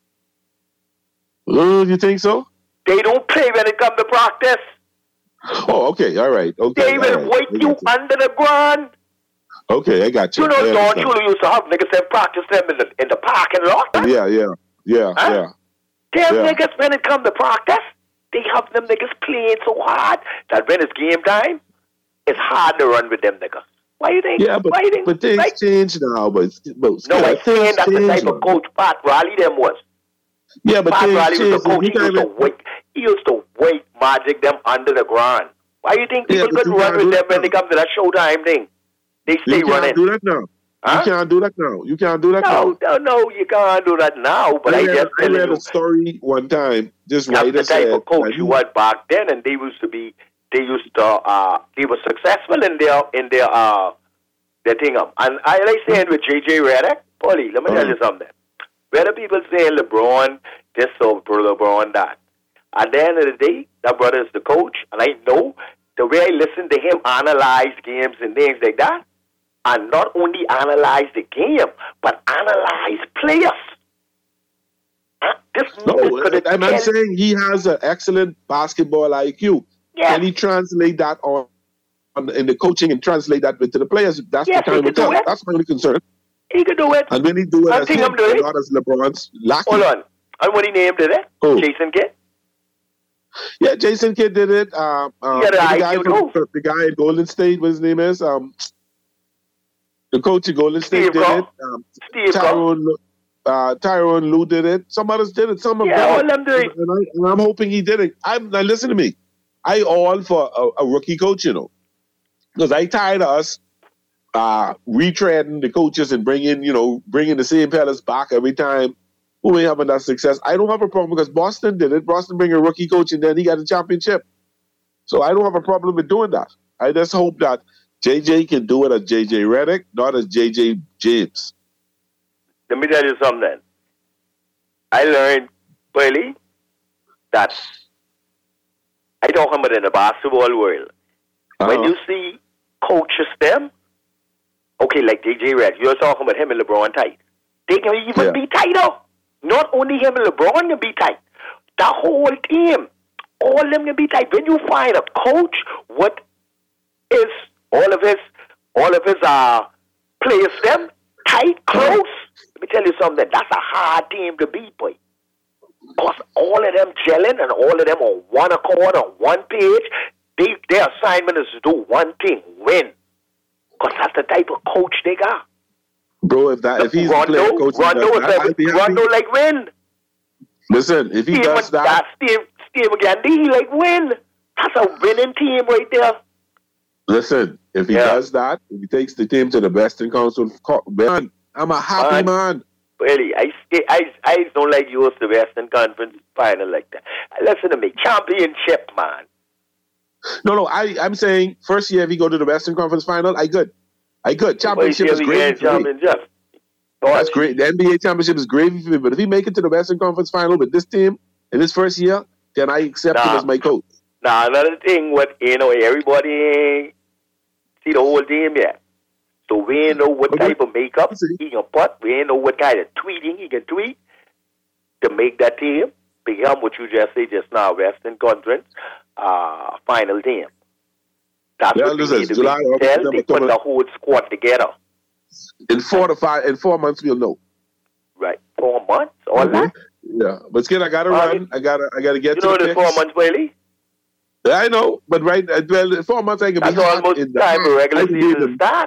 [SPEAKER 7] You think so?
[SPEAKER 9] They don't play when it comes to practice.
[SPEAKER 7] Oh, okay, all right. Okay,
[SPEAKER 9] they will wait you under the ground.
[SPEAKER 7] Okay, I got you.
[SPEAKER 9] You know, Don Shula used to have niggas that practice them in the parking lot. Huh?
[SPEAKER 7] Yeah.
[SPEAKER 9] Them niggas, when it comes to practice, they have them niggas playing so hard that when it's game time, it's hard to run with them niggas. Why you think?
[SPEAKER 7] Yeah, but things change now. But
[SPEAKER 9] no, I'm saying that's the type of coach Pat Riley them was.
[SPEAKER 7] Yeah, but
[SPEAKER 9] Pat Riley was the coach. He used to wait Magic them under the ground. Why you think people couldn't run with them when they come to that Showtime thing? They stay running.
[SPEAKER 7] Do that now. You can't do that now. You can't do that now.
[SPEAKER 9] No, you can't do that now. But I just
[SPEAKER 7] I read a story one time. This writer
[SPEAKER 9] the type
[SPEAKER 7] said,
[SPEAKER 9] of coach you had back then, and they were successful in their thing up. And I like saying with J.J. Redick, Paulie, let me tell you something. Whether people saying LeBron this or LeBron that, at the end of the day, that brother is the coach, and I know the way I listen to him analyze games and things like that, and not only analyze the game, but analyze players.
[SPEAKER 7] I'm saying he has an excellent basketball IQ.
[SPEAKER 9] Yeah.
[SPEAKER 7] Can he translate that on in the coaching and translate that into the players? That's the time will tell. That's my only concern.
[SPEAKER 9] He can do it.
[SPEAKER 7] And when he do it, as him, not as LeBron's lacking.
[SPEAKER 9] Hold on. And what he named it? Jason Kidd?
[SPEAKER 7] Yeah, Jason Kidd did it. The guy at Golden State, what his name is? The coach at Golden State did it. Tyronn Lue did it. Some others did it. Some of them.
[SPEAKER 9] All them do it.
[SPEAKER 7] And I'm hoping he did it. Now listen to me. I all for a rookie coach, because I tired of us retreading the coaches and bringing the same fellas back every time who ain't having that success. I don't have a problem because Boston did it. Boston bring a rookie coach and then he got a championship. So I don't have a problem with doing that. I just hope that JJ can do it as JJ Redick, not as JJ James.
[SPEAKER 9] Let me tell you something. I learned, Billy, that I talk about in the basketball world. When you see coaches them, okay, like JJ Redick, you're talking about him and LeBron tight. They can even be tighter. Not only him and LeBron can be tight. The whole team, all of them can be tight. When you find a coach, what is all of his players them tight, close? Let me tell you something. That's a hard team to beat, boy. Because all of them gelling and all of them on one accord, on one page, their assignment is to do one thing, win. Because that's the type of coach they got.
[SPEAKER 7] Bro, if he's a player coach,
[SPEAKER 9] Rondo like win.
[SPEAKER 7] Listen, if he does that,
[SPEAKER 9] Steve Gandhi, he like win. That's a winning team right there.
[SPEAKER 7] Listen, if he does that, if he takes the team to the Western Council, man, I'm a happy man.
[SPEAKER 9] Really, I don't like you host the Western Conference final like that. Listen to me, championship, man.
[SPEAKER 7] No, I'm saying first year if he go to the Western Conference final, I good. Championship is great. That's great. The NBA championship is great for me. But if he make it to the Western Conference final with this team in his first year, then I accept him as my coach.
[SPEAKER 9] Now another thing, everybody see the whole team yet. So we ain't know what type of makeup he can put. We ain't know what kind of tweeting he can tweet to make that team become what you just said just now, Western Conference final team. That's what we need to tell. They put the whole squad together.
[SPEAKER 7] In 4 months we'll know.
[SPEAKER 9] Right, 4 months, all that.
[SPEAKER 7] Yeah, but Skid, I gotta run. I gotta get.
[SPEAKER 9] You know the 4 months, Wiley.
[SPEAKER 7] I know, but 4 months I can be.
[SPEAKER 9] That's almost time the regular season start.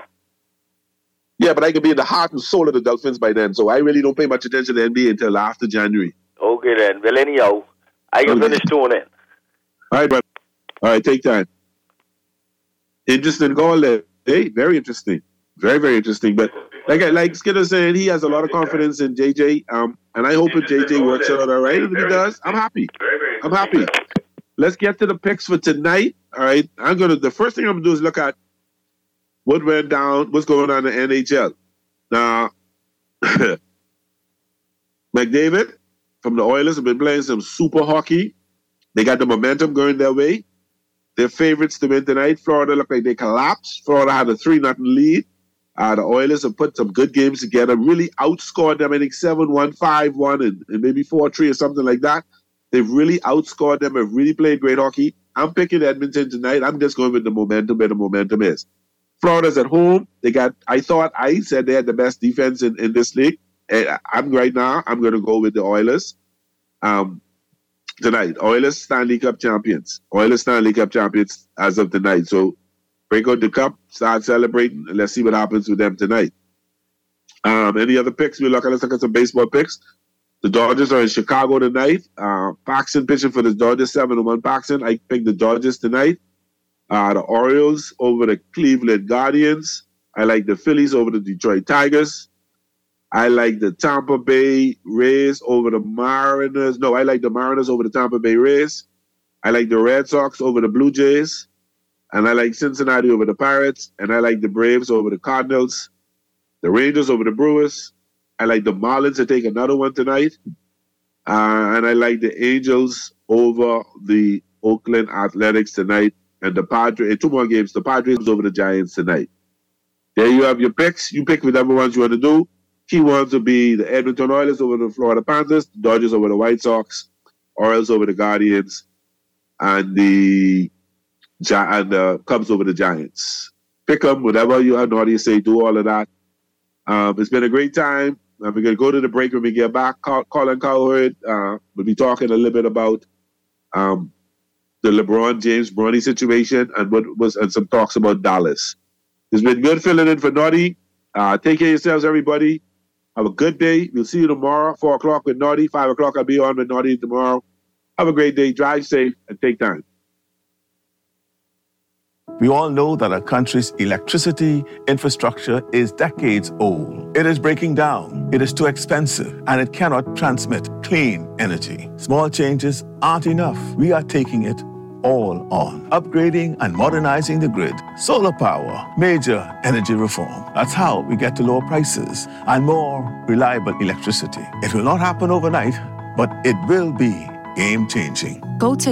[SPEAKER 7] Yeah, but I can be in the heart and soul of the Dolphins by then, so I really don't pay much attention to the NBA until after January.
[SPEAKER 9] Okay then. Well, anyhow, I can finish tuning.
[SPEAKER 7] All right, brother. All right, take time. Interesting goal there. Hey, very interesting. Very, very interesting. But like Skidder saying, he has a lot of confidence in JJ. And I hope if JJ works out all right. If he does, I'm happy. I'm happy. Let's get to the picks for tonight. All right. The first thing I'm gonna do is look at what went down, what's going on in the NHL. Now, McDavid from the Oilers have been playing some super hockey. They got the momentum going their way. They're favorites to win tonight. Florida looked like they collapsed. Florida had a 3-0 lead. The Oilers have put some good games together, really outscored them, I think 7-1, 5-1, and maybe 4-3 or something like that. They've really outscored them, have really played great hockey. I'm picking Edmonton tonight. I'm just going with the momentum where the momentum is. Florida's at home. I said they had the best defense in this league. I'm going to go with the Oilers. Tonight, Oilers Stanley Cup champions. Oilers Stanley Cup champions as of tonight. So break out the cup, start celebrating, and let's see what happens with them tonight. Any other picks? Let's look at some baseball picks. The Dodgers are in Chicago tonight. Paxton pitching for the Dodgers, 7-1 Paxton. I picked the Dodgers tonight. The Orioles over the Cleveland Guardians. I like the Phillies over the Detroit Tigers. I like the Tampa Bay Rays over the Mariners. No, I like the Mariners over the Tampa Bay Rays. I like the Red Sox over the Blue Jays. And I like Cincinnati over the Pirates. And I like the Braves over the Cardinals. The Rangers over the Brewers. I like the Marlins to take another one tonight. And I like the Angels over the Oakland Athletics tonight. And the Padres, 2 more games, the Padres over the Giants tonight. There you have your picks. You pick whatever ones you want to do. Key ones will be the Edmonton Oilers over the Florida Panthers, the Dodgers over the White Sox, Orioles over the Guardians, and the Cubs over the Giants. Pick them, whatever you have, Naughty say, do all of that. It's been a great time. We're going to go to the break when we get back. Colin Cowherd will be talking a little bit about the LeBron James Bronny situation and some talks about Dallas. It's been good filling in for Naughty. Take care of yourselves, everybody. Have a good day. We'll see you tomorrow, 4 o'clock with Naughty. 5 o'clock I'll be on with Naughty tomorrow. Have a great day. Drive safe and take time.
[SPEAKER 20] We all know that our country's electricity infrastructure is decades old. It is breaking down, it is too expensive, and it cannot transmit clean energy. Small changes aren't enough. We are taking it all on. Upgrading and modernizing the grid, solar power, major energy reform. That's how we get to lower prices and more reliable electricity. It will not happen overnight, but it will be game-changing.
[SPEAKER 11] Go to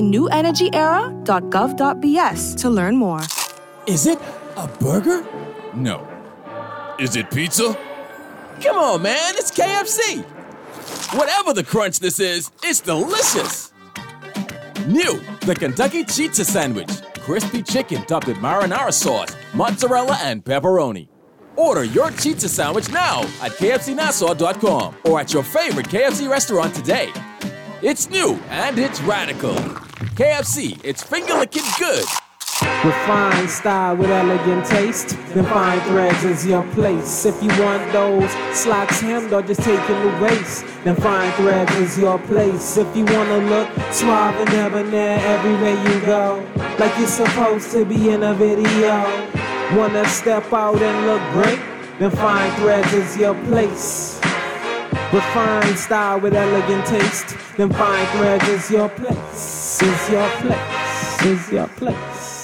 [SPEAKER 11] newenergyera.gov.bs to learn more.
[SPEAKER 12] Is it a burger? No. Is it pizza? Come on, man, it's KFC. Whatever the crunch this is, it's delicious. New, the Kentucky Chizza Sandwich. Crispy chicken topped with marinara sauce, mozzarella, and pepperoni. Order your Chizza Sandwich now at kfcnassau.com or at your favorite KFC restaurant today. It's new and it's radical. KFC, it's finger-licking good.
[SPEAKER 23] Refined style with elegant taste, then fine threads is your place. If you want those slacks hemmed or just taking the waist, then fine threads is your place. If you wanna look suave and debonair everywhere you go, like you're supposed to be in a video, wanna step out and look great, then fine threads is your place. Refined style with elegant taste, then fine threads is your place, is your place, is your place.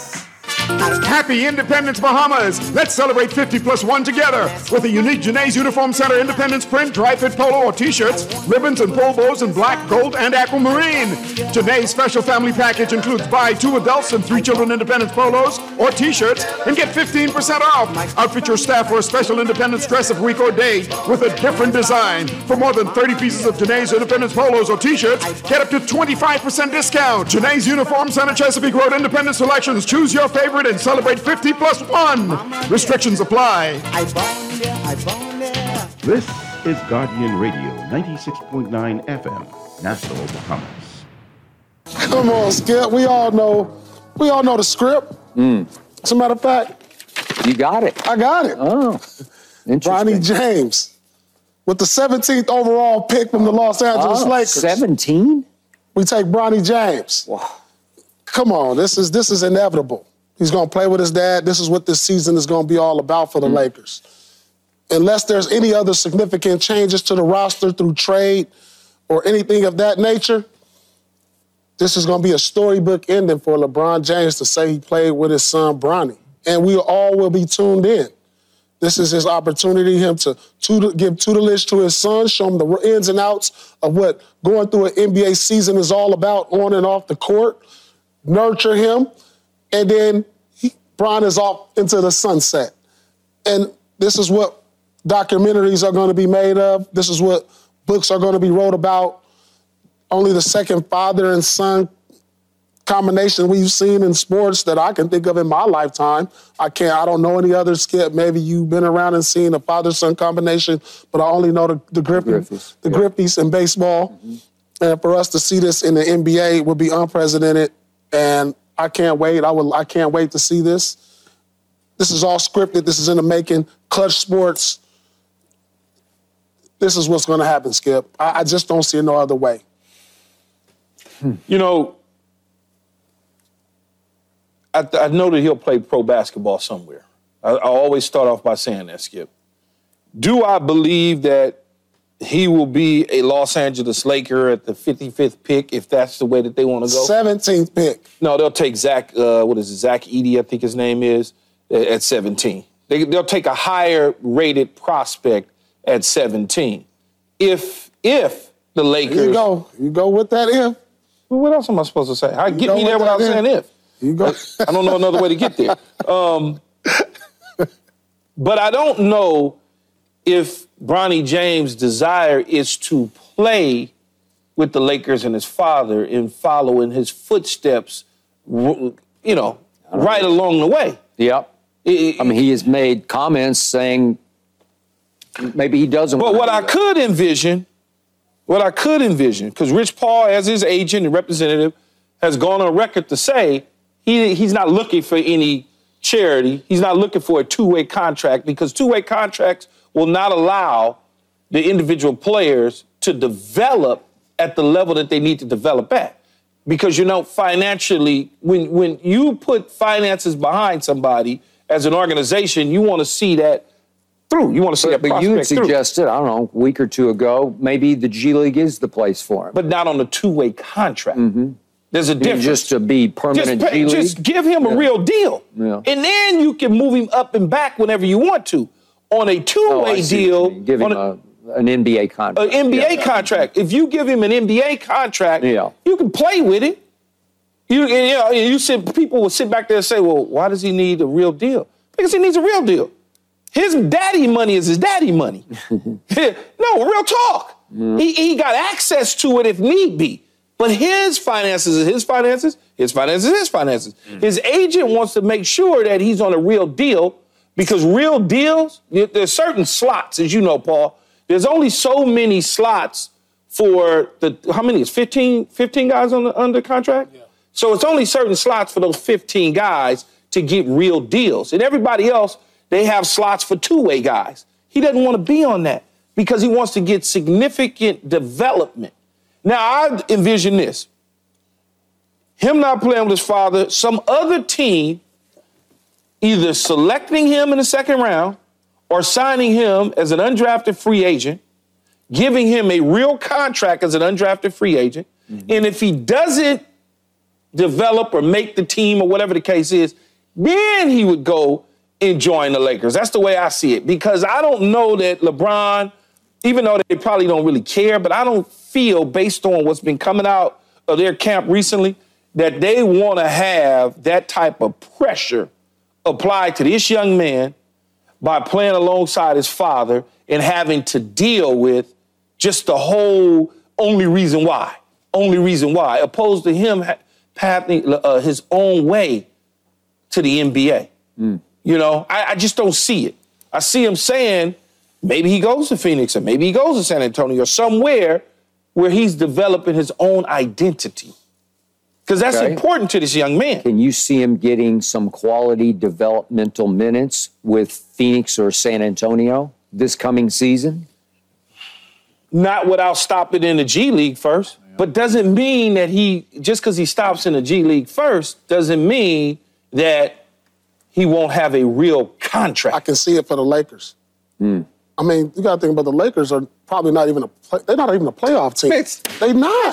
[SPEAKER 24] Happy Independence Bahamas! Let's celebrate 50+1 together with a unique Janae's Uniform Center Independence print, dry fit polo or t-shirts, ribbons and pole bows in black, gold, and aquamarine. Janae's special family package includes buy 2 adults and 3 children Independence polos or t-shirts and get 15% off. Outfit your staff for a special Independence dress of week or day with a different design. For more than 30 pieces of Janae's Independence polos or t-shirts, get up to 25% discount. Janae's Uniform Center Chesapeake Road Independence Selections. Choose your favorite and celebrate 50+1. Restrictions apply.
[SPEAKER 22] This is Guardian Radio, 96.9 FM, Nassau, Bahamas.
[SPEAKER 25] Come on, Skip. We all know the script. As a matter of fact,
[SPEAKER 26] you got it.
[SPEAKER 25] I got it.
[SPEAKER 26] Oh, interesting.
[SPEAKER 25] Bronny James with the 17th overall pick from the Los Angeles Lakers.
[SPEAKER 26] 17?
[SPEAKER 25] We take Bronny James.
[SPEAKER 26] Wow.
[SPEAKER 25] Come on, this is inevitable. He's going to play with his dad. This is what this season is going to be all about for the Lakers. Unless there's any other significant changes to the roster through trade or anything of that nature, this is going to be a storybook ending for LeBron James to say he played with his son, Bronny. And we all will be tuned in. This is his opportunity, him to give tutelage to his son, show him the ins and outs of what going through an NBA season is all about on and off the court, nurture him, and then Bron is off into the sunset. And this is what documentaries are going to be made of. This is what books are going to be wrote about. Only the second father and son combination we've seen in sports that I can think of in my lifetime. I don't know any other, Skip. Maybe you've been around and seen a father-son combination, but I only know the Griffeys in baseball. Mm-hmm. And for us to see this in the NBA would be unprecedented. And I can't wait. I can't wait to see this. This is all scripted. This is in the making. Clutch Sports. This is what's going to happen, Skip. I just don't see no other way.
[SPEAKER 27] You know, I know that he'll play pro basketball somewhere.
[SPEAKER 6] I always start off by saying that, Skip. Do I believe that he will be a Los Angeles Laker at the 55th pick if that's the way that they want to go?
[SPEAKER 25] 17th pick.
[SPEAKER 6] No, they'll take Zach Edey, I think his name is, at 17. They'll take a higher rated prospect at 17. If the Lakers...
[SPEAKER 25] You go with that if.
[SPEAKER 6] Well, what else am I supposed to say? Get me there without saying if.
[SPEAKER 25] You go.
[SPEAKER 6] I don't know another way to get there. But I don't know if Bronny James' desire is to play with the Lakers and his father and follow in his footsteps, right along the way.
[SPEAKER 26] Yep. He has made comments saying maybe he doesn't.
[SPEAKER 6] But what I could envision, because Rich Paul, as his agent and representative, has gone on record to say he's not looking for any charity. He's not looking for a two-way contract because two-way contracts will not allow the individual players to develop at the level that they need to develop at. Because, financially, when you put finances behind somebody as an organization, you want to see that through. You want to see that prospect through.
[SPEAKER 26] But you had suggested, I don't know, a week or two ago, maybe the G League is the place for him.
[SPEAKER 6] But not on a two-way contract. Mm-hmm. There's a difference.
[SPEAKER 26] Just to be permanent G League?
[SPEAKER 6] Just give him a real deal. Yeah. And then you can move him up and back whenever you want to. On a two-way deal.
[SPEAKER 26] Give him an NBA contract.
[SPEAKER 6] An NBA contract. If you give him an NBA contract, you can play with it. People will sit back there and say, well, why does he need a real deal? Because he needs a real deal. His daddy money is his daddy money. No, real talk. Mm. He got access to it if need be. But his finances is his finances. His finances is his finances. Mm. His agent wants to make sure that he's on a real deal because real deals, there's certain slots, as you know, Paul. There's only so many slots for how many is 15 guys under contract? Yeah. So it's only certain slots for those 15 guys to get real deals. And everybody else, they have slots for two-way guys. He doesn't want to be on that because he wants to get significant development. Now, I envision this. Him not playing with his father, some other team either selecting him in the second round or signing him as an undrafted free agent, giving him a real contract as an undrafted free agent. Mm-hmm. And if he doesn't develop or make the team or whatever the case is, then he would go and join the Lakers. That's the way I see it. Because I don't know that LeBron, even though they probably don't really care, but I don't feel, based on what's been coming out of their camp recently, that they want to have that type of pressure applied to this young man by playing alongside his father and having to deal with just the whole only reason why, opposed to him having his own way to the NBA. Mm. I just don't see it. I see him saying maybe he goes to Phoenix or maybe he goes to San Antonio or somewhere where he's developing his own identity. Because that's important to this young man.
[SPEAKER 26] Can you see him getting some quality developmental minutes with Phoenix or San Antonio this coming season?
[SPEAKER 6] Not without stopping in the G League first. But doesn't mean that just because he stops in the G League first, doesn't mean that he won't have a real contract.
[SPEAKER 25] I can see it for the Lakers. Mm. I mean, you got to think about the Lakers are probably not even they're not even a playoff team. They're not.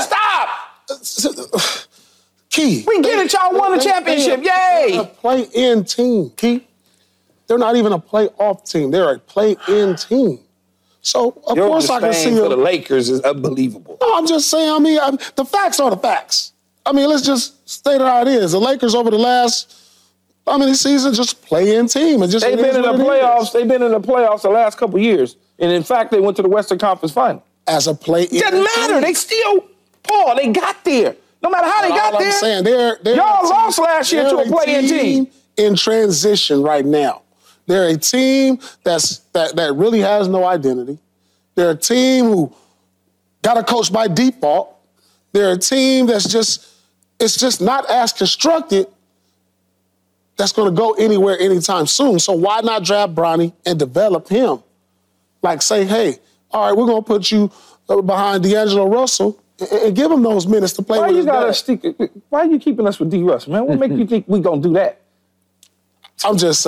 [SPEAKER 6] Stop!
[SPEAKER 25] Key.
[SPEAKER 6] We get it, y'all won a championship. Yay!
[SPEAKER 25] They're a play-in team, Key. They're not even a playoff team. They're a play-in team. So, of course I can see
[SPEAKER 6] for the Lakers is unbelievable.
[SPEAKER 25] No, I'm just saying, the facts are the facts. Let's just state it how it is. The Lakers over the last, seasons just play-in team. They've
[SPEAKER 6] been in the playoffs. They've been in the playoffs the last couple of years. And in fact, they went to the Western Conference Final.
[SPEAKER 25] As a play-in
[SPEAKER 6] Doesn't matter.
[SPEAKER 25] Team.
[SPEAKER 6] They still, Paul, they got there. No matter how they got there.
[SPEAKER 25] I'm saying, they're
[SPEAKER 6] y'all lost last year to a play-in team.
[SPEAKER 25] In transition right now. They're a team that really has no identity. They're a team who got a coach by default. They're a team that's just not as constructed that's going to go anywhere anytime soon. So why not draft Bronny and develop him? Like say, hey, all right, we're going to put you behind D'Angelo Russell and give him those minutes to play with his dad.
[SPEAKER 6] Why are you keeping us with D. Russell, man? What make you think we're going to do that?
[SPEAKER 25] I'm just saying.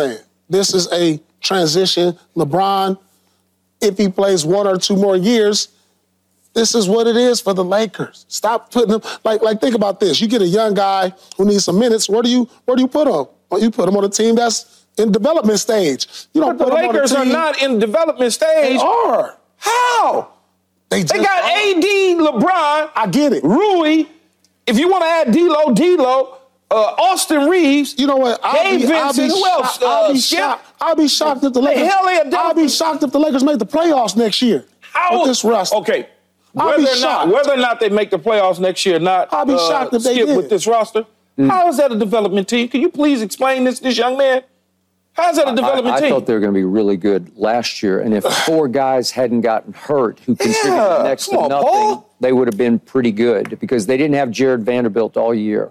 [SPEAKER 25] this is a transition. LeBron, if he plays 1 or 2 more years, this is what it is for the Lakers. Stop putting him, like think about this. You get a young guy who needs some minutes, where do you put him? Well, you put him on a team that's in development stage. You don't
[SPEAKER 6] but
[SPEAKER 25] put
[SPEAKER 6] the
[SPEAKER 25] him
[SPEAKER 6] Lakers
[SPEAKER 25] on a team.
[SPEAKER 6] are not in development stage.
[SPEAKER 25] They are.
[SPEAKER 6] How? They got AD, LeBron.
[SPEAKER 25] I get it.
[SPEAKER 6] Rui. If you want to add D'Lo, Austin Reeves.
[SPEAKER 25] You know what?
[SPEAKER 6] Gabe Vincent. Who else?
[SPEAKER 25] I'll be shocked if the Lakers. I'll be shocked if the Lakers make the playoffs next year.
[SPEAKER 6] How?
[SPEAKER 25] With this roster.
[SPEAKER 6] Okay. Whether or not they make the playoffs next year, I'll
[SPEAKER 25] be shocked if they did.
[SPEAKER 6] with this roster. How is that a development team? Can you please explain this young man? How's that a development team?
[SPEAKER 26] I thought they were going to be really good last year, and if 4 guys hadn't gotten hurt who contributed next to nothing, Paul. They would have been pretty good because they didn't have Jared Vanderbilt all year.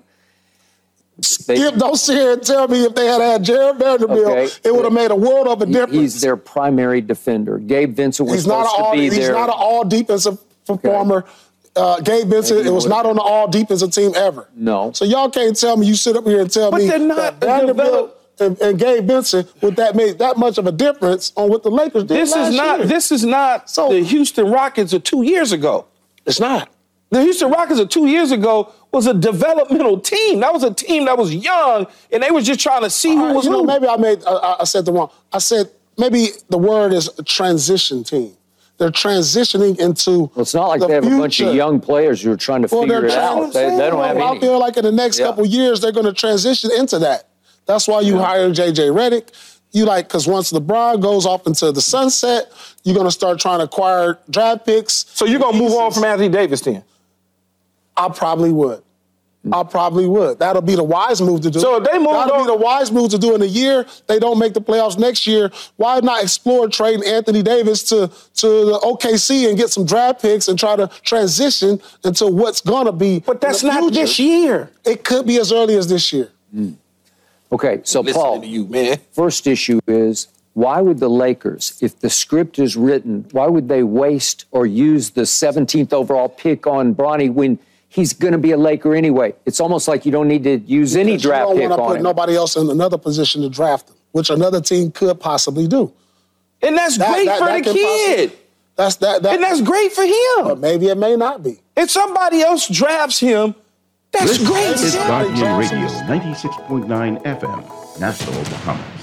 [SPEAKER 25] Don't sit here and tell me if they had Jared Vanderbilt, it would have made a world of a difference.
[SPEAKER 26] He's their primary defender. Gabe Vincent was supposed to be there.
[SPEAKER 25] He's not an all-defensive performer. Gabe Vincent, it was not on the all-defensive team ever.
[SPEAKER 26] No.
[SPEAKER 25] So y'all can't tell me, you sit up here and tell me that Vanderbilt and Gabe Vincent would that make that much of a difference on what the Lakers did
[SPEAKER 6] This is not the Houston Rockets of 2 years ago.
[SPEAKER 25] It's not.
[SPEAKER 6] The Houston Rockets of 2 years ago was a developmental team. That was a team that was young, and they was just trying to see who was who.
[SPEAKER 25] Maybe I said the wrong. I said maybe the word is a transition team. They're transitioning into.
[SPEAKER 26] Well, it's not like they have a bunch of young players who are trying to figure it out. They don't have any.
[SPEAKER 25] I feel like in the next couple years they're going to transition into that. That's why you hire J.J. Redick. Because once LeBron goes off into the sunset, you're going to start trying to acquire draft picks.
[SPEAKER 6] So you're going to move on from Anthony Davis then?
[SPEAKER 25] I probably would. That'll be the wise move to do.
[SPEAKER 6] So if they move
[SPEAKER 25] That'll be the wise move to do in a year. They don't make the playoffs next year. Why not explore trading Anthony Davis to the OKC and get some draft picks and try to transition into what's going to be?
[SPEAKER 6] But that's not this year.
[SPEAKER 25] It could be as early as this year.
[SPEAKER 26] Okay, so Paul,
[SPEAKER 6] to you, man.
[SPEAKER 26] First issue is, why would the Lakers, if the script is written, why would they waste or use the 17th overall pick on Bronny when he's going to be a Laker anyway? It's almost like you don't need to use any draft pick on him.
[SPEAKER 25] You don't want to put nobody else in another position to draft him, which another team could possibly do.
[SPEAKER 6] And that's great for the kid. And that's great for him.
[SPEAKER 25] But maybe it may not be.
[SPEAKER 6] If somebody else drafts him, that's great.
[SPEAKER 22] This is Guardian Radio, 96.9 FM, Nassau, Bahamas.